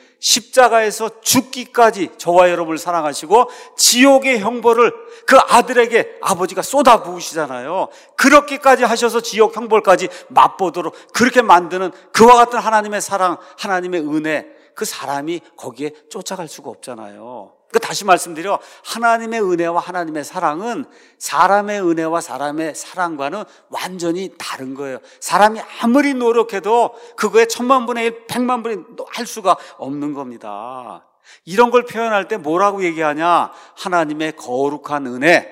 십자가에서 죽기까지 저와 여러분을 사랑하시고 지옥의 형벌을 그 아들에게 아버지가 쏟아 부으시잖아요. 그렇게까지 하셔서 지옥 형벌까지 맛보도록 그렇게 만드는 그와 같은 하나님의 사랑, 하나님의 은혜, 그 사람이 거기에 쫓아갈 수가 없잖아요. 그러니까 다시 말씀드려 하나님의 은혜와 하나님의 사랑은 사람의 은혜와 사람의 사랑과는 완전히 다른 거예요. 사람이 아무리 노력해도 그거에 1000만분의 1, 100만분의 1 할 수가 없는 겁니다. 이런 걸 표현할 때 뭐라고 얘기하냐? 하나님의 거룩한 은혜,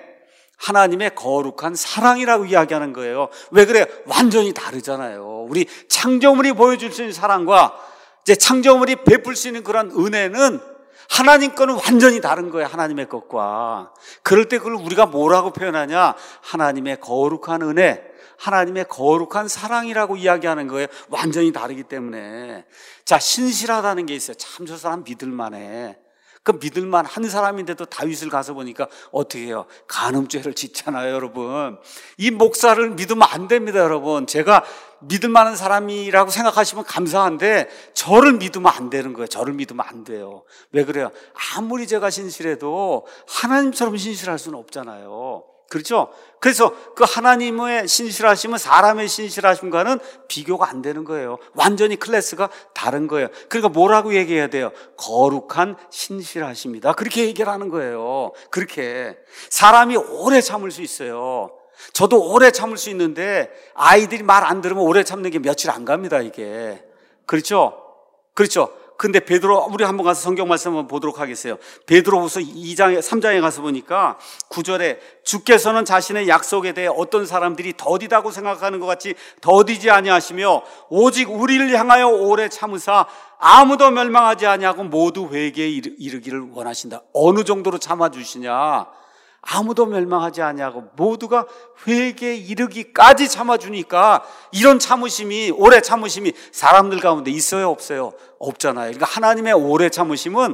하나님의 거룩한 사랑이라고 이야기하는 거예요. 왜 그래? 완전히 다르잖아요. 우리 창조물이 보여줄 수 있는 사랑과 이제 창조물이 베풀 수 있는 그런 은혜는 하나님 거는 완전히 다른 거예요. 하나님의 것과. 그럴 때 그걸 우리가 뭐라고 표현하냐? 하나님의 거룩한 은혜, 하나님의 거룩한 사랑이라고 이야기하는 거예요. 완전히 다르기 때문에. 자, 신실하다는 게 있어요. 참 저 사람 믿을만해. 그 믿을만 한 사람인데도 다윗을 가서 보니까 어떻게 해요? 간음죄를 짓잖아요, 여러분. 이 목사를 믿으면 안 됩니다, 여러분. 제가 믿을 만한 사람이라고 생각하시면 감사한데 저를 믿으면 안 되는 거예요. 저를 믿으면 안 돼요. 왜 그래요? 아무리 제가 신실해도 하나님처럼 신실할 수는 없잖아요. 그렇죠? 그래서 그 하나님의 신실하심은 사람의 신실하심과는 비교가 안 되는 거예요. 완전히 클래스가 다른 거예요. 그러니까 뭐라고 얘기해야 돼요? 거룩한 신실하심이다. 그렇게 얘기를 하는 거예요. 그렇게 사람이 오래 참을 수 있어요. 저도 오래 참을 수 있는데 아이들이 말 안 들으면 오래 참는 게 며칠 안 갑니다, 이게. 그렇죠? 그렇죠? 근데 베드로, 우리 한번 가서 성경 말씀 한번 보도록 하겠어요. 베드로후서 2장에 3장에 가서 보니까 9절에 주께서는 자신의 약속에 대해 어떤 사람들이 더디다고 생각하는 것 같이 더디지 아니하시며 오직 우리를 향하여 오래 참으사 아무도 멸망하지 아니하고 모두 회개에 이르기를 원하신다. 어느 정도로 참아주시냐? 아무도 멸망하지 아니하고 모두가 회개에 이르기까지 참아주니까 이런 참으심이, 오래 참으심이 사람들 가운데 있어요, 없어요? 없잖아요. 그러니까 하나님의 오래 참으심은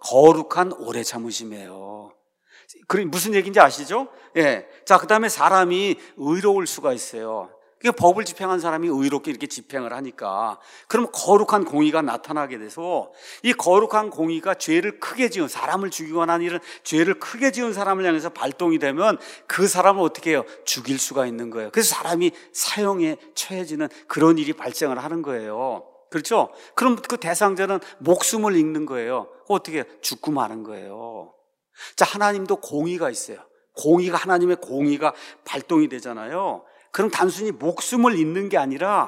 거룩한 오래 참으심이에요. 그럼 무슨 얘기인지 아시죠? 예. 자, 그 다음에 사람이 의로울 수가 있어요. 그러니까 법을 집행한 사람이 의롭게 이렇게 집행을 하니까 그럼 거룩한 공의가 나타나게 돼서 이 거룩한 공의가 죄를 크게 지은 사람을 죽이거나 하는 이런 죄를 크게 지은 사람을 향해서 발동이 되면 그 사람을 어떻게 해요? 죽일 수가 있는 거예요. 그래서 사람이 사형에 처해지는 그런 일이 발생을 하는 거예요. 그렇죠? 그럼 그 대상자는 목숨을 잃는 거예요. 어떻게 해요? 죽고 마는 거예요. 자, 하나님도 공의가 있어요. 공의가, 하나님의 공의가 발동이 되잖아요. 그럼 단순히 목숨을 잃는 게 아니라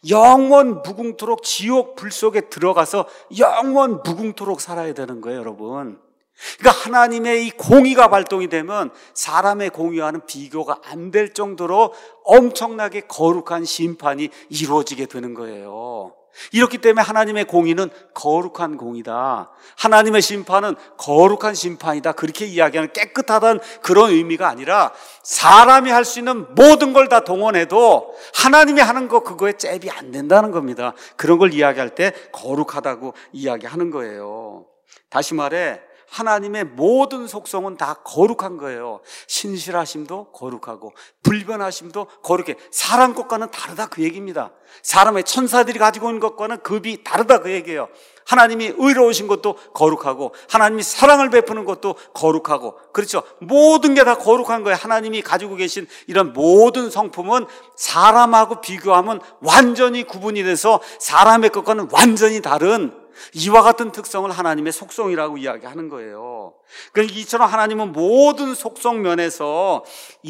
영원 무궁토록 지옥 불 속에 들어가서 영원 무궁토록 살아야 되는 거예요, 여러분. 그러니까 하나님의 이 공의가 발동이 되면 사람의 공의와는 비교가 안 될 정도로 엄청나게 거룩한 심판이 이루어지게 되는 거예요. 이렇기 때문에 하나님의 공의는 거룩한 공의다. 하나님의 심판은 거룩한 심판이다. 그렇게 이야기하는 깨끗하다는 그런 의미가 아니라 사람이 할 수 있는 모든 걸 다 동원해도 하나님이 하는 거 그거에 잽이 안 된다는 겁니다. 그런 걸 이야기할 때 거룩하다고 이야기하는 거예요. 다시 말해 하나님의 모든 속성은 다 거룩한 거예요. 신실하심도 거룩하고 불변하심도 거룩해. 사람 것과는 다르다 그 얘기입니다. 사람의 천사들이 가지고 있는 것과는 급이 다르다 그 얘기예요. 하나님이 의로우신 것도 거룩하고 하나님이 사랑을 베푸는 것도 거룩하고, 그렇죠? 모든 게 다 거룩한 거예요. 하나님이 가지고 계신 이런 모든 성품은 사람하고 비교하면 완전히 구분이 돼서 사람의 것과는 완전히 다른 이와 같은 특성을 하나님의 속성이라고 이야기하는 거예요. 그러니까 이처럼 하나님은 모든 속성 면에서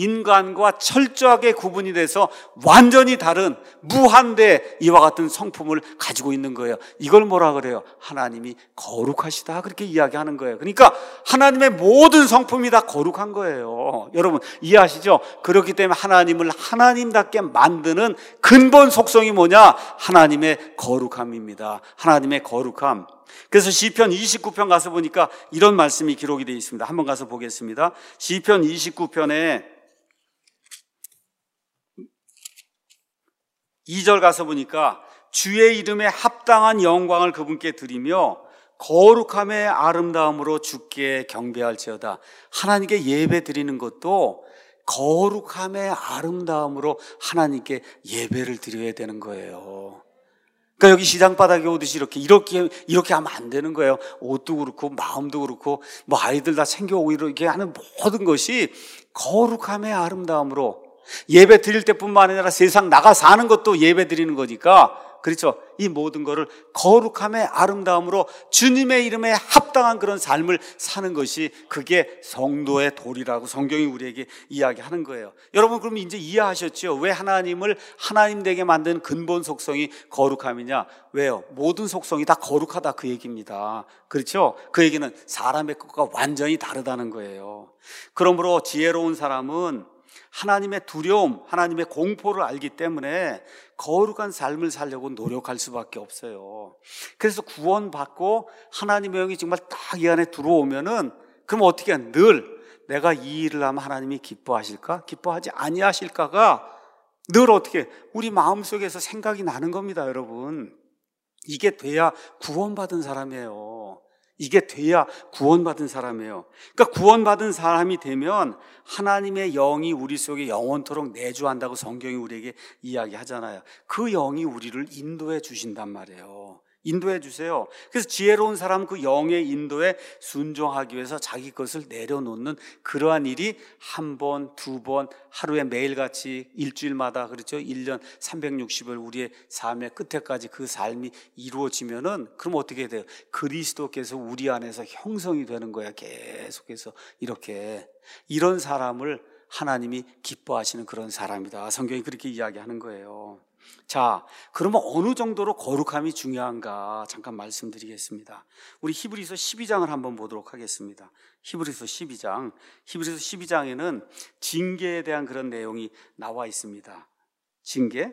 인간과 철저하게 구분이 돼서 완전히 다른 무한대 이와 같은 성품을 가지고 있는 거예요. 이걸 뭐라 그래요? 하나님이 거룩하시다 그렇게 이야기하는 거예요. 그러니까 하나님의 모든 성품이 다 거룩한 거예요. 여러분 이해하시죠? 그렇기 때문에 하나님을 하나님답게 만드는 근본 속성이 뭐냐? 하나님의 거룩함입니다. 하나님의 거룩함. 그래서 시편 29편 가서 보니까 이런 말씀이 기록이 되어 있습니다. 한번 가서 보겠습니다. 시편 29편에 2절 가서 보니까 주의 이름에 합당한 영광을 그분께 드리며 거룩함의 아름다움으로 주께 경배할지어다. 하나님께 예배 드리는 것도 거룩함의 아름다움으로 하나님께 예배를 드려야 되는 거예요. 그러니까 여기 시장 바닥에 오듯이 이렇게 하면 안 되는 거예요. 옷도 그렇고 마음도 그렇고 뭐 아이들 다 챙겨오고 이렇게 하는 모든 것이 거룩함의 아름다움으로 예배 드릴 때뿐만 아니라 세상 나가 사는 것도 예배 드리는 거니까, 그렇죠? 이 모든 거를 거룩함의 아름다움으로 주님의 이름에 합당한 그런 삶을 사는 것이 그게 성도의 도리라고 성경이 우리에게 이야기하는 거예요. 여러분 그럼 이제 이해하셨죠? 왜 하나님을 하나님 되게 만든 근본 속성이 거룩함이냐? 왜요? 모든 속성이 다 거룩하다 그 얘기입니다. 그렇죠? 그 얘기는 사람의 것과 완전히 다르다는 거예요. 그러므로 지혜로운 사람은 하나님의 두려움, 하나님의 공포를 알기 때문에 거룩한 삶을 살려고 노력할 수밖에 없어요. 그래서 구원받고 하나님의 영이 정말 딱 이 안에 들어오면은 그럼 어떻게 해야? 늘 내가 이 일을 하면 하나님이 기뻐하실까? 기뻐하지 아니하실까가 늘 어떻게 우리 마음속에서 생각이 나는 겁니다, 여러분. 이게 돼야 구원받은 사람이에요. 이게 돼야 구원받은 사람이에요. 그러니까 구원받은 사람이 되면 하나님의 영이 우리 속에 영원토록 내주한다고 성경이 우리에게 이야기하잖아요. 그 영이 우리를 인도해 주신단 말이에요. 인도해 주세요. 그래서 지혜로운 사람은 그 영의 인도에 순종하기 위해서 자기 것을 내려놓는 그러한 일이 한 번, 두 번, 하루에 매일같이 일주일마다, 그렇죠? 1년 360일 우리의 삶의 끝에까지 그 삶이 이루어지면은 그럼 어떻게 돼요? 그리스도께서 우리 안에서 형성이 되는 거야. 계속해서 이렇게. 이런 사람을 하나님이 기뻐하시는 그런 사람이다. 성경이 그렇게 이야기하는 거예요. 자, 그러면 어느 정도로 거룩함이 중요한가 잠깐 말씀드리겠습니다. 우리 히브리서 12장을 한번 보도록 하겠습니다. 히브리서 12장에는 징계에 대한 그런 내용이 나와 있습니다. 징계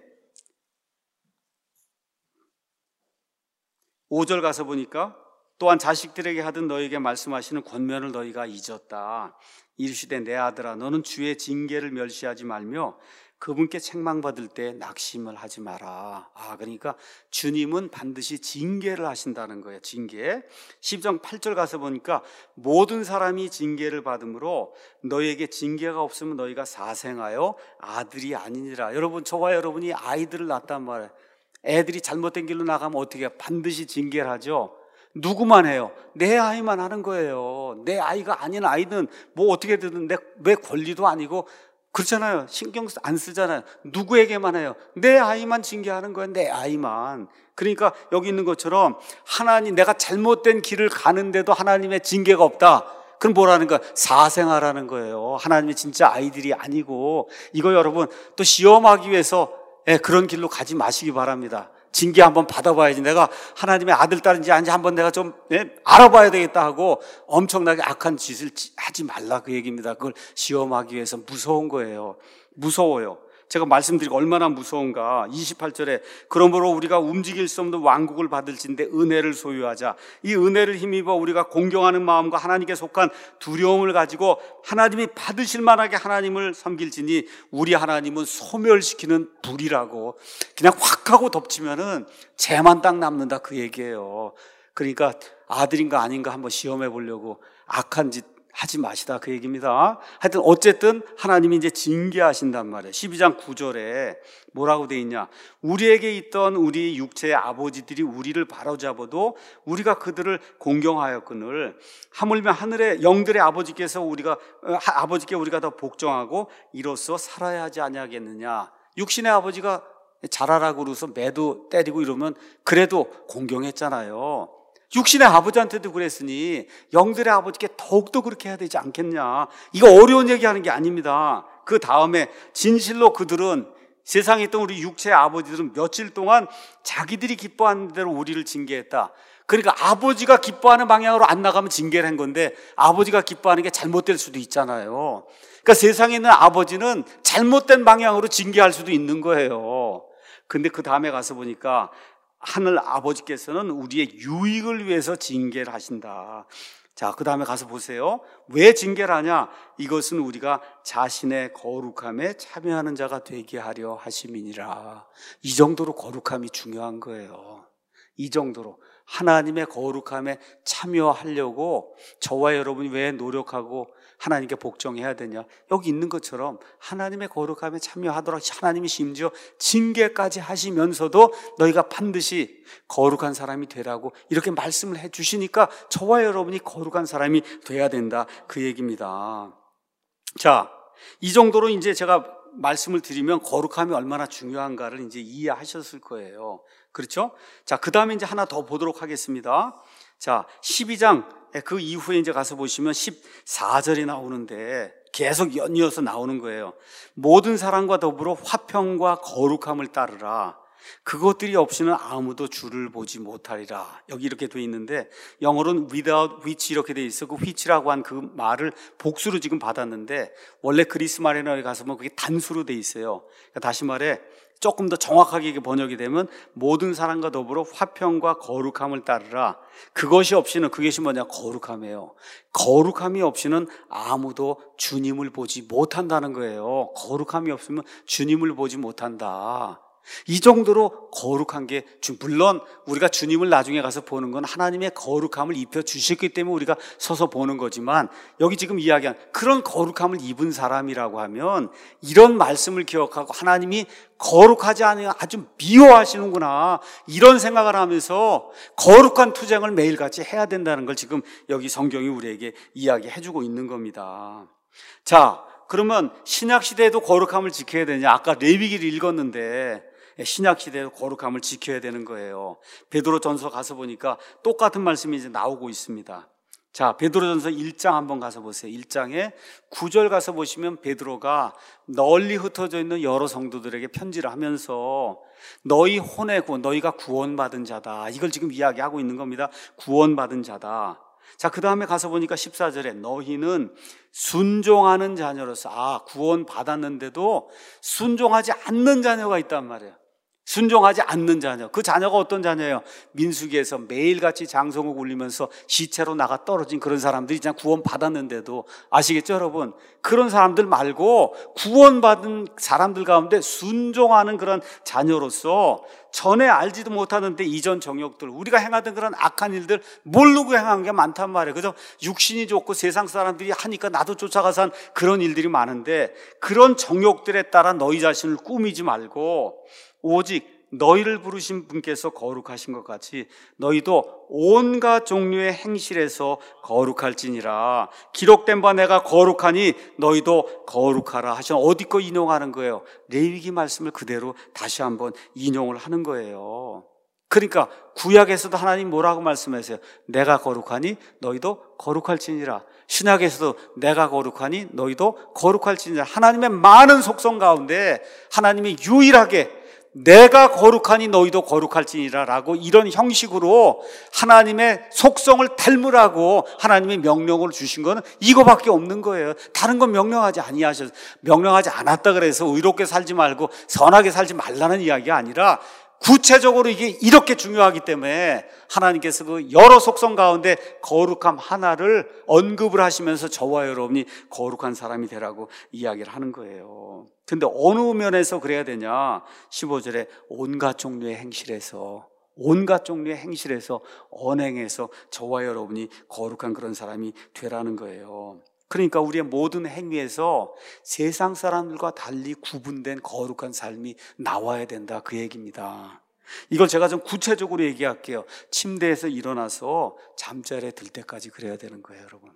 5절 가서 보니까 또한 자식들에게 하던 너에게 말씀하시는 권면을 너희가 잊었다. 이르시되 내 아들아 너는 주의 징계를 멸시하지 말며 그분께 책망받을 때 낙심을 하지 마라. 그러니까 주님은 반드시 징계를 하신다는 거예요. 징계. 10장 8절 가서 보니까 모든 사람이 징계를 받으므로 너희에게 징계가 없으면 너희가 사생하여 아들이 아니니라. 여러분, 저와 여러분이 아이들을 낳았단 말이에요. 애들이 잘못된 길로 나가면 어떻게 해요? 반드시 징계를 하죠. 누구만 해요? 내 아이만 하는 거예요. 내 아이가 아닌 아이는 뭐 어떻게 되든 내 권리도 아니고 그렇잖아요. 신경 안 쓰잖아요. 누구에게만 해요? 내 아이만 징계하는 거예요. 내 아이만. 그러니까 여기 있는 것처럼 하나님, 내가 잘못된 길을 가는데도 하나님의 징계가 없다. 그럼 뭐라는 거야? 사생하라는 거예요. 하나님이 진짜 아이들이 아니고. 이거 여러분 또 시험하기 위해서 그런 길로 가지 마시기 바랍니다. 징계 한번 받아봐야지. 내가 하나님의 아들, 딸인지 아닌지 한번 내가 좀 알아봐야 되겠다 하고 엄청나게 악한 짓을 하지 말라, 그 얘기입니다. 그걸 시험하기 위해서 무서운 거예요. 무서워요. 제가 말씀드리고 얼마나 무서운가. 28절에 그러므로 우리가 움직일 수 없는 왕국을 받을진대 은혜를 소유하자. 이 은혜를 힘입어 우리가 공경하는 마음과 하나님께 속한 두려움을 가지고 하나님이 받으실 만하게 하나님을 섬길지니 우리 하나님은 소멸시키는 불이라고. 그냥 확 하고 덮치면은 재만 딱 남는다, 그 얘기예요. 그러니까 아들인가 아닌가 한번 시험해 보려고 악한 짓 하지 마시다, 그 얘기입니다. 하여튼 어쨌든 하나님이 이제 징계하신단 말이에요. 12장 9절에 뭐라고 돼 있냐? 우리에게 있던 우리 육체의 아버지들이 우리를 바로잡아도 우리가 그들을 공경하였거늘 하물며 하늘의 영들의 아버지께 우리가 더 복종하고 이로써 살아야 하지 아니하겠느냐. 육신의 아버지가 잘하라고 그러서 매도 때리고 이러면 그래도 공경했잖아요. 육신의 아버지한테도 그랬으니 영들의 아버지께 더욱더 그렇게 해야 되지 않겠냐. 이거 어려운 얘기하는 게 아닙니다. 그 다음에 진실로 그들은, 세상에 있던 우리 육체의 아버지들은 며칠 동안 자기들이 기뻐하는 대로 우리를 징계했다. 그러니까 아버지가 기뻐하는 방향으로 안 나가면 징계를 한 건데 아버지가 기뻐하는 게 잘못될 수도 있잖아요. 그러니까 세상에 있는 아버지는 잘못된 방향으로 징계할 수도 있는 거예요. 근데 그 다음에 가서 보니까 하늘 아버지께서는 우리의 유익을 위해서 징계를 하신다. 자, 그 다음에 가서 보세요. 왜 징계를 하냐? 이것은 우리가 자신의 거룩함에 참여하는 자가 되게 하려 하심이니라. 이 정도로 거룩함이 중요한 거예요. 이 정도로 하나님의 거룩함에 참여하려고 저와 여러분이 왜 노력하고 하나님께 복종해야 되냐? 여기 있는 것처럼 하나님의 거룩함에 참여하도록 하나님이 심지어 징계까지 하시면서도 너희가 반드시 거룩한 사람이 되라고 이렇게 말씀을 해 주시니까 저와 여러분이 거룩한 사람이 돼야 된다, 그 얘기입니다. 자, 이 정도로 이제 제가 말씀을 드리면 거룩함이 얼마나 중요한가를 이제 이해하셨을 거예요. 그렇죠? 자, 그 다음에 이제 하나 더 보도록 하겠습니다. 자, 12장 그 이후에 이제 가서 보시면 14절이 나오는데 계속 연이어서 나오는 거예요. 모든 사람과 더불어 화평과 거룩함을 따르라. 그것들이 없이는 아무도 주를 보지 못하리라. 여기 이렇게 돼 있는데 영어로는 without which 이렇게 돼 있어. 그 which라고 한 그 말을 복수로 지금 받았는데 원래 그리스 말에는 가서 보면 그게 단수로 돼 있어요. 그러니까 다시 말해 조금 더 정확하게 번역이 되면 모든 사람과 더불어 화평과 거룩함을 따르라. 그것이 없이는, 그것이 뭐냐? 거룩함이에요. 거룩함이 없이는 아무도 주님을 보지 못한다는 거예요. 거룩함이 없으면 주님을 보지 못한다. 이 정도로 거룩한 게, 물론 우리가 주님을 나중에 가서 보는 건 하나님의 거룩함을 입혀 주셨기 때문에 우리가 서서 보는 거지만 여기 지금 이야기한 그런 거룩함을 입은 사람이라고 하면 이런 말씀을 기억하고 하나님이 거룩하지 않으면 아주 미워하시는구나, 이런 생각을 하면서 거룩한 투쟁을 매일같이 해야 된다는 걸 지금 여기 성경이 우리에게 이야기해주고 있는 겁니다. 자, 그러면 신약시대에도 거룩함을 지켜야 되냐? 아까 레위기를 읽었는데 신약시대에도 거룩함을 지켜야 되는 거예요. 베드로전서 가서 보니까 똑같은 말씀이 이제 나오고 있습니다. 자, 베드로전서 1장 한번 가서 보세요. 1장에 9절 가서 보시면 베드로가 널리 흩어져 있는 여러 성도들에게 편지를 하면서 너희 혼내고 너희가 구원받은 자다, 이걸 지금 이야기하고 있는 겁니다. 구원받은 자다. 자, 그 다음에 가서 보니까 14절에 너희는 순종하는 자녀로서, 구원 받았는데도 순종하지 않는 자녀가 있단 말이에요. 순종하지 않는 자녀. 그 자녀가 어떤 자녀예요? 민수기에서 매일같이 장성을 울리면서 시체로 나가 떨어진 그런 사람들이 그냥 구원 받았는데도, 아시겠죠 여러분? 그런 사람들 말고 구원받은 사람들 가운데 순종하는 그런 자녀로서 전에 알지도 못하는데 이전 정욕들, 우리가 행하던 그런 악한 일들 모르고 행한 게 많단 말이에요. 그래서 육신이 좋고 세상 사람들이 하니까 나도 쫓아가서 한 그런 일들이 많은데, 그런 정욕들에 따라 너희 자신을 꾸미지 말고 오직 너희를 부르신 분께서 거룩하신 것 같이 너희도 온갖 종류의 행실에서 거룩할지니라. 기록된 바 내가 거룩하니 너희도 거룩하라 하시는, 어디 거 인용하는 거예요? 레위기 말씀을 그대로 다시 한번 인용을 하는 거예요. 그러니까 구약에서도 하나님 뭐라고 말씀하세요? 내가 거룩하니 너희도 거룩할지니라. 신약에서도 내가 거룩하니 너희도 거룩할지니라. 하나님의 많은 속성 가운데 하나님이 유일하게 내가 거룩하니 너희도 거룩할지니라 라고 이런 형식으로 하나님의 속성을 닮으라고 하나님의 명령을 주신 거는 이거밖에 없는 거예요. 다른 건 명령하지 아니하셔서, 명령하지 않았다 그래서 의롭게 살지 말고 선하게 살지 말라는 이야기가 아니라 구체적으로 이게 이렇게 중요하기 때문에 하나님께서 그 여러 속성 가운데 거룩함 하나를 언급을 하시면서 저와 여러분이 거룩한 사람이 되라고 이야기를 하는 거예요. 근데 어느 면에서 그래야 되냐? 15절에 온갖 종류의 행실에서, 온갖 종류의 행실에서, 언행에서 저와 여러분이 거룩한 그런 사람이 되라는 거예요. 그러니까 우리의 모든 행위에서 세상 사람들과 달리 구분된 거룩한 삶이 나와야 된다, 그 얘기입니다. 이걸 제가 좀 구체적으로 얘기할게요. 침대에서 일어나서 잠자리에 들 때까지 그래야 되는 거예요, 여러분.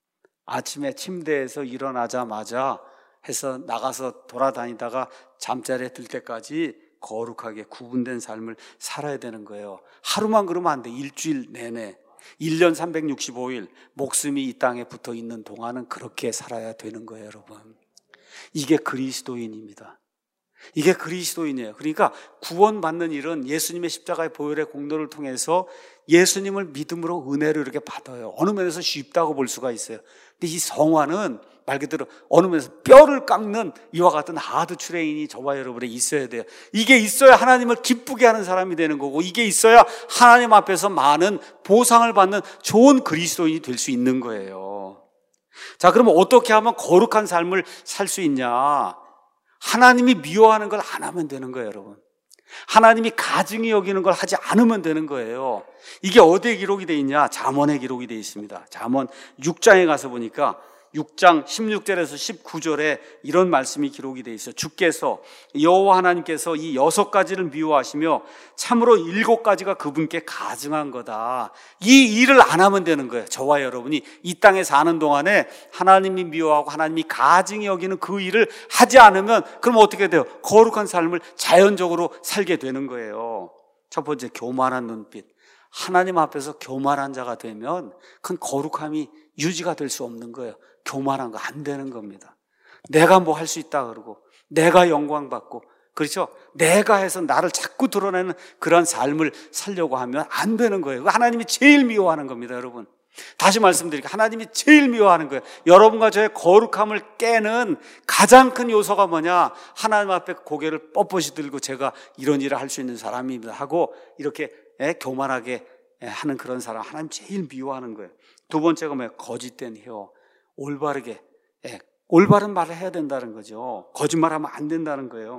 아침에 침대에서 일어나자마자 해서 나가서 돌아다니다가 잠자리에 들 때까지 거룩하게 구분된 삶을 살아야 되는 거예요. 하루만 그러면 안 돼. 일주일 내내, 1년 365일 목숨이 이 땅에 붙어 있는 동안은 그렇게 살아야 되는 거예요, 여러분. 이게 그리스도인입니다. 이게 그리스도인이에요. 그러니까 구원받는 일은 예수님의 십자가의 보혈의 공로를 통해서 예수님을 믿음으로 은혜로 이렇게 받아요. 어느 면에서 쉽다고 볼 수가 있어요. 근데 이 성화는 말 그대로 어느 면에서 뼈를 깎는 이와 같은 하드 트레인이 저와 여러분에 있어야 돼요. 이게 있어야 하나님을 기쁘게 하는 사람이 되는 거고, 이게 있어야 하나님 앞에서 많은 보상을 받는 좋은 그리스도인이 될 수 있는 거예요. 자, 그러면 어떻게 하면 거룩한 삶을 살 수 있냐? 하나님이 미워하는 걸 안 하면 되는 거예요, 여러분. 하나님이 가증히 여기는 걸 하지 않으면 되는 거예요. 이게 어디에 기록이 되어 있냐? 잠언에 기록이 되어 있습니다. 잠언 6장에 가서 보니까 6장 16절에서 19절에 이런 말씀이 기록이 되어 있어요. 주께서, 여호와 하나님께서 이 6가지를 미워하시며 참으로 7가지가 그분께 가증한 거다. 이 일을 안 하면 되는 거예요. 저와 여러분이 이 땅에 사는 동안에 하나님이 미워하고 하나님이 가증히 여기는 그 일을 하지 않으면, 그럼 어떻게 돼요? 거룩한 삶을 자연적으로 살게 되는 거예요. 첫 번째, 교만한 눈빛. 하나님 앞에서 교만한 자가 되면 큰 거룩함이 유지가 될 수 없는 거예요. 교만한 거 안 되는 겁니다. 내가 뭐 할 수 있다 그러고, 내가 영광 받고, 그렇죠? 내가 해서 나를 자꾸 드러내는 그런 삶을 살려고 하면 안 되는 거예요. 하나님이 제일 미워하는 겁니다, 여러분. 다시 말씀드릴게요. 하나님이 제일 미워하는 거예요. 여러분과 저의 거룩함을 깨는 가장 큰 요소가 뭐냐? 하나님 앞에 고개를 뻣뻣이 들고 제가 이런 일을 할 수 있는 사람입니다 하고 이렇게 교만하게 하는 그런 사람, 하나님 제일 미워하는 거예요. 두 번째가 뭐예요? 거짓된 혀. 올바르게, 올바른 말을 해야 된다는 거죠. 거짓말하면 안 된다는 거예요.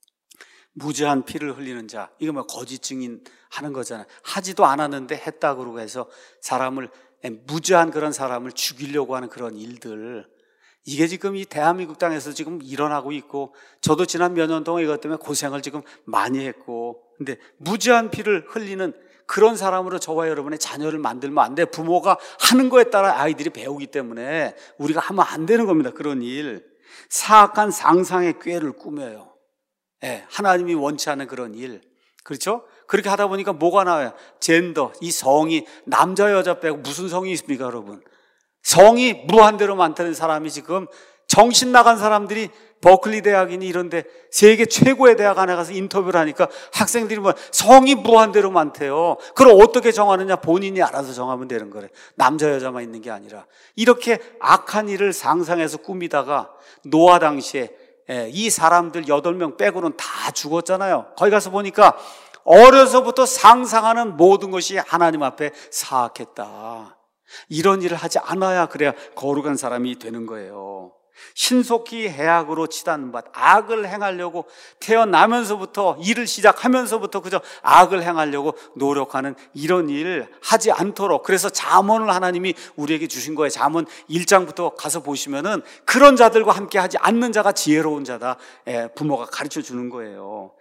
무죄한 피를 흘리는 자, 이거 뭐 거짓 증인하는 거잖아요. 하지도 않았는데 했다 그러고 해서 사람을, 무죄한 그런 사람을 죽이려고 하는 그런 일들, 이게 지금 이 대한민국 땅에서 지금 일어나고 있고, 저도 지난 몇 년 동안 이것 때문에 고생을 지금 많이 했고, 근데 무죄한 피를 흘리는 그런 사람으로 저와 여러분의 자녀를 만들면 안 돼. 부모가 하는 거에 따라 아이들이 배우기 때문에 우리가 하면 안 되는 겁니다. 그런 일. 사악한 상상의 꾀를 꾸며요. 하나님이 원치 않는 그런 일. 그렇죠? 그렇게 하다 보니까 뭐가 나와요? 젠더, 이 성이 남자 여자 빼고 무슨 성이 있습니까, 여러분? 성이 무한대로 많다는 사람이 지금 정신 나간 사람들이 버클리 대학이니 이런데 세계 최고의 대학 안에 가서 인터뷰를 하니까 학생들이 뭐 성이 무한대로 많대요. 그럼 어떻게 정하느냐? 본인이 알아서 정하면 되는 거래. 남자 여자만 있는 게 아니라. 이렇게 악한 일을 상상해서 꾸미다가 노아 당시에 이 사람들 8명 빼고는 다 죽었잖아요. 거기 가서 보니까 어려서부터 상상하는 모든 것이 하나님 앞에 사악했다. 이런 일을 하지 않아야 그래야 거룩한 사람이 되는 거예요. 신속히 해악으로 치닫는 밭, 악을 행하려고 태어나면서부터, 일을 시작하면서부터 그저 악을 행하려고 노력하는 이런 일 하지 않도록, 그래서 잠언을 하나님이 우리에게 주신 거예요. 잠언 1장부터 가서 보시면은 그런 자들과 함께 하지 않는 자가 지혜로운 자다, 부모가 가르쳐 주는 거예요.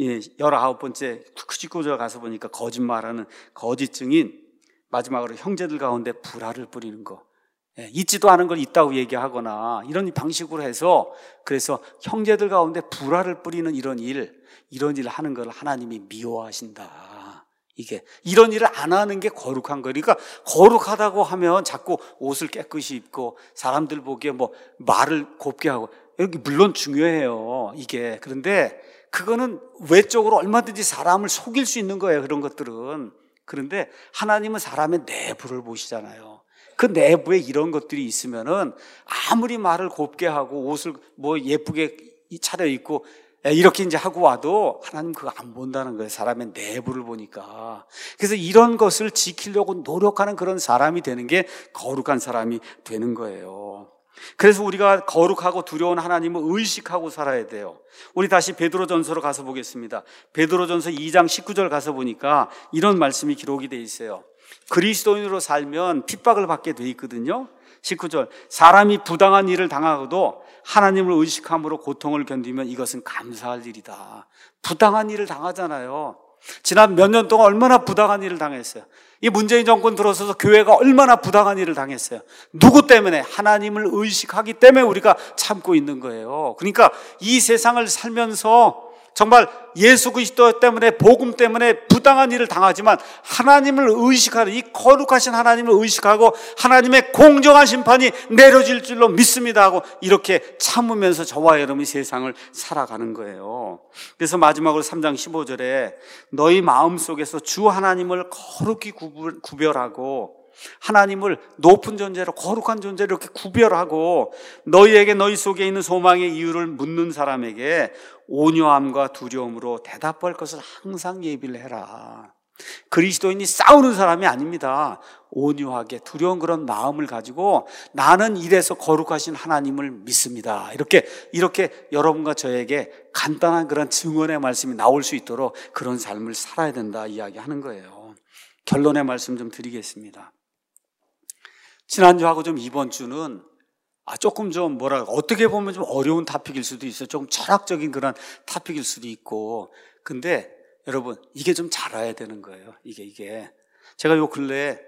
19번째 19절 가서 보니까 거짓말하는 거짓 증인, 마지막으로 형제들 가운데 불화를 뿌리는 거, 있지도 않은 걸 있다고 얘기하거나 이런 방식으로 해서, 그래서 형제들 가운데 불화를 뿌리는 이런 일 하는 걸 하나님이 미워하신다. 이런 일을 안 하는 게 거룩한 거예요. 그러니까 거룩하다고 하면 자꾸 옷을 깨끗이 입고 사람들 보기에 뭐 말을 곱게 하고, 여기 물론 중요해요, 이게. 그런데 그거는 외적으로 얼마든지 사람을 속일 수 있는 거예요, 그런 것들은. 그런데 하나님은 사람의 내부를 보시잖아요. 그 내부에 이런 것들이 있으면은 아무리 말을 곱게 하고 옷을 뭐 예쁘게 차려입고 이렇게 이제 하고 와도 하나님 그거 안 본다는 거예요. 사람의 내부를 보니까. 그래서 이런 것을 지키려고 노력하는 그런 사람이 되는 게 거룩한 사람이 되는 거예요. 그래서 우리가 거룩하고 두려운 하나님을 의식하고 살아야 돼요. 우리 다시 베드로전서로 가서 보겠습니다. 베드로전서 2장 19절 가서 보니까 이런 말씀이 기록이 되어 있어요. 그리스도인으로 살면 핍박을 받게 돼 있거든요. 19절, 사람이 부당한 일을 당하고도 하나님을 의식함으로 고통을 견디면 이것은 감사할 일이다. 부당한 일을 당하잖아요. 지난 몇 년 동안 얼마나 부당한 일을 당했어요. 이 문재인 정권 들어서서 교회가 얼마나 부당한 일을 당했어요. 누구 때문에? 하나님을 의식하기 때문에 우리가 참고 있는 거예요. 그러니까 이 세상을 살면서 정말 예수 그리스도 때문에, 복음 때문에 부당한 일을 당하지만 하나님을 의식하는, 이 거룩하신 하나님을 의식하고 하나님의 공정한 심판이 내려질 줄로 믿습니다 하고 이렇게 참으면서 저와 여러분이 세상을 살아가는 거예요. 그래서 마지막으로 3장 15절에 너희 마음속에서 주 하나님을 거룩히 구별하고, 하나님을 높은 존재로, 거룩한 존재로 이렇게 구별하고, 너희에게 너희 속에 있는 소망의 이유를 묻는 사람에게 온유함과 두려움으로 대답할 것을 항상 예비를 해라. 그리스도인이 싸우는 사람이 아닙니다. 온유하게 두려운 그런 마음을 가지고 나는 이래서 거룩하신 하나님을 믿습니다. 이렇게 여러분과 저에게 간단한 그런 증언의 말씀이 나올 수 있도록 그런 삶을 살아야 된다 이야기하는 거예요. 결론의 말씀 좀 드리겠습니다. 지난주하고 좀 이번 주는 조금 좀 어떻게 보면 좀 어려운 토픽일 수도 있어요. 조금 철학적인 그런 토픽일 수도 있고. 근데 여러분, 이게 좀 자라야 되는 거예요. 이게. 제가 요 근래에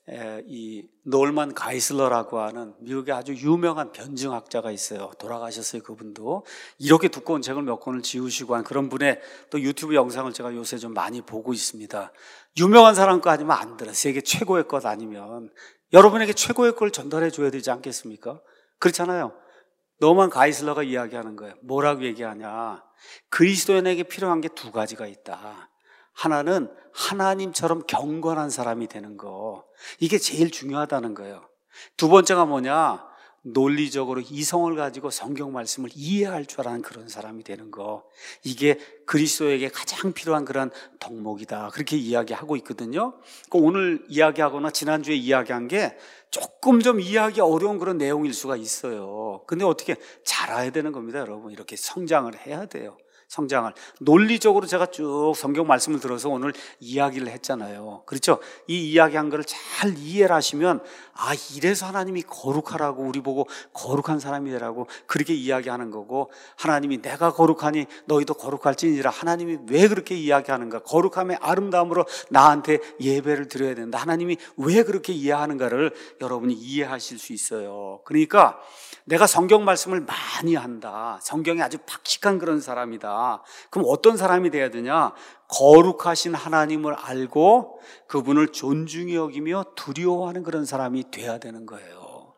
이 놀만 가이슬러라고 하는 미국의 아주 유명한 변증학자가 있어요. 돌아가셨어요, 그분도. 이렇게 두꺼운 책을 몇 권을 지으시고 한 그런 분의 또 유튜브 영상을 제가 요새 좀 많이 보고 있습니다. 유명한 사람 거 아니면 안 들어. 세계 최고의 것 아니면 여러분에게 최고의 걸 전달해 줘야 되지 않겠습니까? 그렇잖아요. 노만 가이슬러가 이야기하는 거예요. 뭐라고 얘기하냐? 그리스도인에게 필요한 게 두 가지가 있다. 하나는 하나님처럼 경건한 사람이 되는 거. 이게 제일 중요하다는 거예요. 두 번째가 뭐냐? 논리적으로 이성을 가지고 성경 말씀을 이해할 줄 아는 그런 사람이 되는 거. 이게 그리스도에게 가장 필요한 그런 덕목이다. 그렇게 이야기하고 있거든요. 오늘 이야기하거나 지난주에 이야기한 게 조금 좀 이해하기 어려운 그런 내용일 수가 있어요. 근데 어떻게 잘해야 되는 겁니다, 여러분. 이렇게 성장을 해야 돼요. 성장을. 논리적으로 제가 쭉 성경 말씀을 들어서 오늘 이야기를 했잖아요. 그렇죠? 이 이야기한 거를 잘 이해를 하시면 이래서 하나님이 거룩하라고 우리 보고 거룩한 사람이 되라고 그렇게 이야기하는 거고, 하나님이 내가 거룩하니 너희도 거룩할지니라, 하나님이 왜 그렇게 이야기하는가, 거룩함의 아름다움으로 나한테 예배를 드려야 된다, 하나님이 왜 그렇게 이해하는가를 여러분이 이해하실 수 있어요. 그러니까 내가 성경 말씀을 많이 한다, 성경에 아주 박식한 그런 사람이다, 그럼 어떤 사람이 돼야 되냐? 거룩하신 하나님을 알고 그분을 존중히 여기며 두려워하는 그런 사람이 돼야 되는 거예요.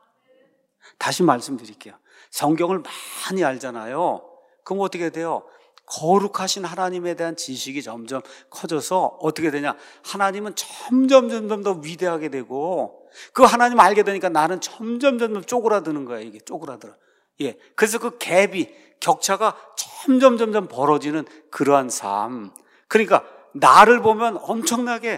다시 말씀드릴게요. 성경을 많이 알잖아요. 그럼 어떻게 돼요? 거룩하신 하나님에 대한 지식이 점점 커져서 어떻게 되냐? 하나님은 점점 더 위대하게 되고, 그 하나님 알게 되니까 나는 점점 쪼그라드는 거예요. 이게 쪼그라들어. 예. 그래서 그 갭이, 격차가 점점 벌어지는 그러한 삶. 그러니까 나를 보면 엄청나게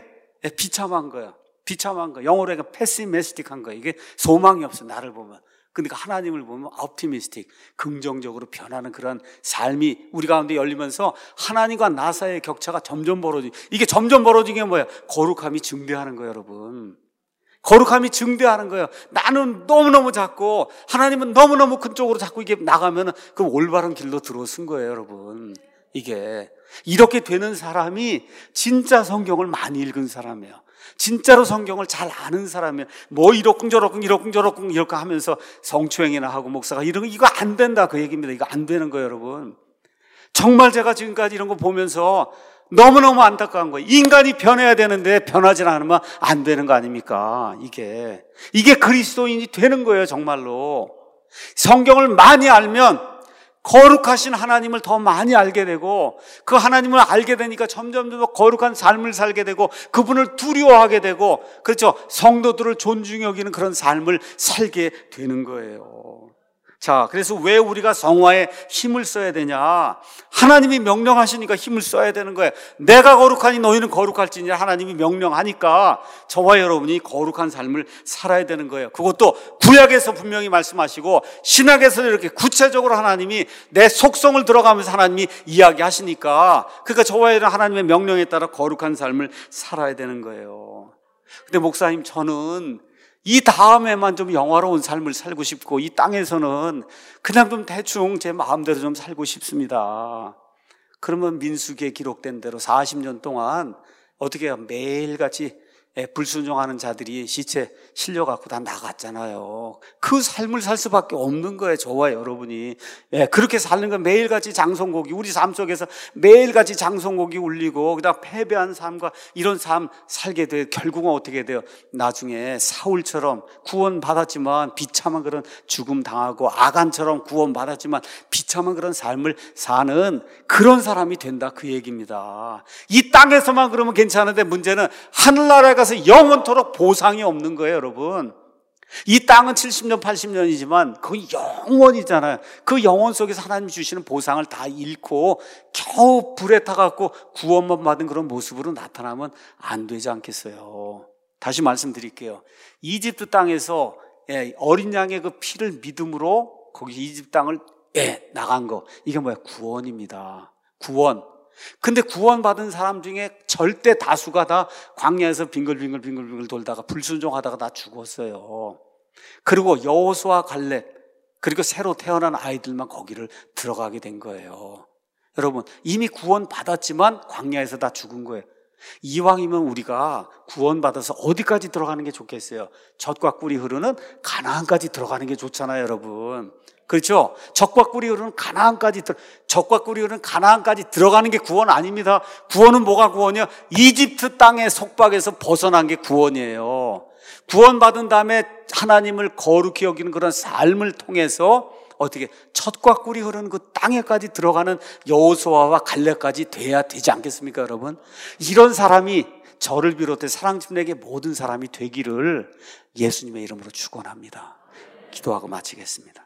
비참한 거야. 비참한 거. 영어로 하니까 패시미스틱한 거야. 이게 소망이 없어, 나를 보면. 그러니까 하나님을 보면 optimistic, 긍정적으로 변하는 그런 삶이 우리 가운데 열리면서 하나님과 나 사이의 격차가 점점 벌어지고, 이게 점점 벌어지는 게 뭐예요? 거룩함이 증대하는 거예요, 여러분. 거룩함이 증대하는 거예요. 나는 너무너무 작고 하나님은 너무너무 큰 쪽으로 자꾸 이게 나가면 그럼 올바른 길로 들어선 거예요, 여러분. 이게 이렇게 되는 사람이 진짜 성경을 많이 읽은 사람이에요. 진짜로 성경을 잘 아는 사람이에요. 뭐 이렇쿵 저렇쿵 이렇게 하면서 성추행이나 하고 목사가 이런 거 이거 안 된다, 그 얘기입니다. 이거 안 되는 거예요, 여러분. 정말 제가 지금까지 이런 거 보면서 너무너무 안타까운 거예요. 인간이 변해야 되는데 변하지 않으면 안 되는 거 아닙니까? 이게 그리스도인이 되는 거예요, 정말로. 성경을 많이 알면 거룩하신 하나님을 더 많이 알게 되고, 그 하나님을 알게 되니까 점점 더 거룩한 삶을 살게 되고, 그분을 두려워하게 되고, 그렇죠, 성도들을 존중히 여기는 그런 삶을 살게 되는 거예요. 자, 그래서 왜 우리가 성화에 힘을 써야 되냐? 하나님이 명령하시니까 힘을 써야 되는 거예요. 내가 거룩하니 너희는 거룩할지니라 하나님이 명령하니까 저와 여러분이 거룩한 삶을 살아야 되는 거예요. 그것도 구약에서 분명히 말씀하시고 신약에서 이렇게 구체적으로 하나님이 내 속성을 들어가면서 하나님이 이야기하시니까, 그러니까 저와 여러분 하나님의 명령에 따라 거룩한 삶을 살아야 되는 거예요. 근데 목사님, 저는 이 다음에만 좀 영화로운 삶을 살고 싶고, 이 땅에서는 그냥 좀 대충 제 마음대로 좀 살고 싶습니다. 그러면 민수기에 기록된 대로 40년 동안 어떻게 해요? 매일같이 불순종하는 자들이 시체 실려갖고 다 나갔잖아요. 그 삶을 살 수밖에 없는 거예요, 저와 여러분이. 그렇게 사는 건 매일같이 장송곡이, 우리 삶 속에서 매일같이 장송곡이 울리고, 그다음 패배한 삶과 이런 삶 살게 돼요. 결국은 어떻게 돼요? 나중에 사울처럼 구원받았지만 비참한 그런 죽음 당하고, 아간처럼 구원받았지만 비참한 그런 삶을 사는 그런 사람이 된다, 그 얘기입니다. 이 땅에서만 그러면 괜찮은데 문제는 하늘나라에 가서 영원토록 보상이 없는 거예요, 여러분. 이 땅은 70년, 80년이지만 그 영원이잖아요. 그 영원 속에서 하나님이 주시는 보상을 다 잃고 겨우 불에 타갖고 구원만 받은 그런 모습으로 나타나면 안 되지 않겠어요? 다시 말씀드릴게요. 이집트 땅에서 어린 양의 그 피를 믿음으로 거기 이집트 땅을 나간 거, 이게 뭐야? 구원입니다. 구원. 근데 구원받은 사람 중에 절대 다수가 다 광야에서 빙글빙글 돌다가 불순종하다가 다 죽었어요. 그리고 여호수아, 갈렙, 그리고 새로 태어난 아이들만 거기를 들어가게 된 거예요. 여러분, 이미 구원받았지만 광야에서 다 죽은 거예요. 이왕이면 우리가 구원받아서 어디까지 들어가는 게 좋겠어요? 젖과 꿀이 흐르는 가나안까지 들어가는 게 좋잖아요, 여러분. 그렇죠? 젖과 꿀이 흐르는 가나안까지 들어가는 게 구원 아닙니다. 구원은 뭐가 구원이야? 이집트 땅의 속박에서 벗어난 게 구원이에요. 구원받은 다음에 하나님을 거룩히 여기는 그런 삶을 통해서 어떻게 젖과 꿀이 흐르는 그 땅에까지 들어가는 여호수아와 갈렙까지 돼야 되지 않겠습니까, 여러분? 이런 사람이 저를 비롯해 사랑집에게 모든 사람이 되기를 예수님의 이름으로 축원합니다. 기도하고 마치겠습니다.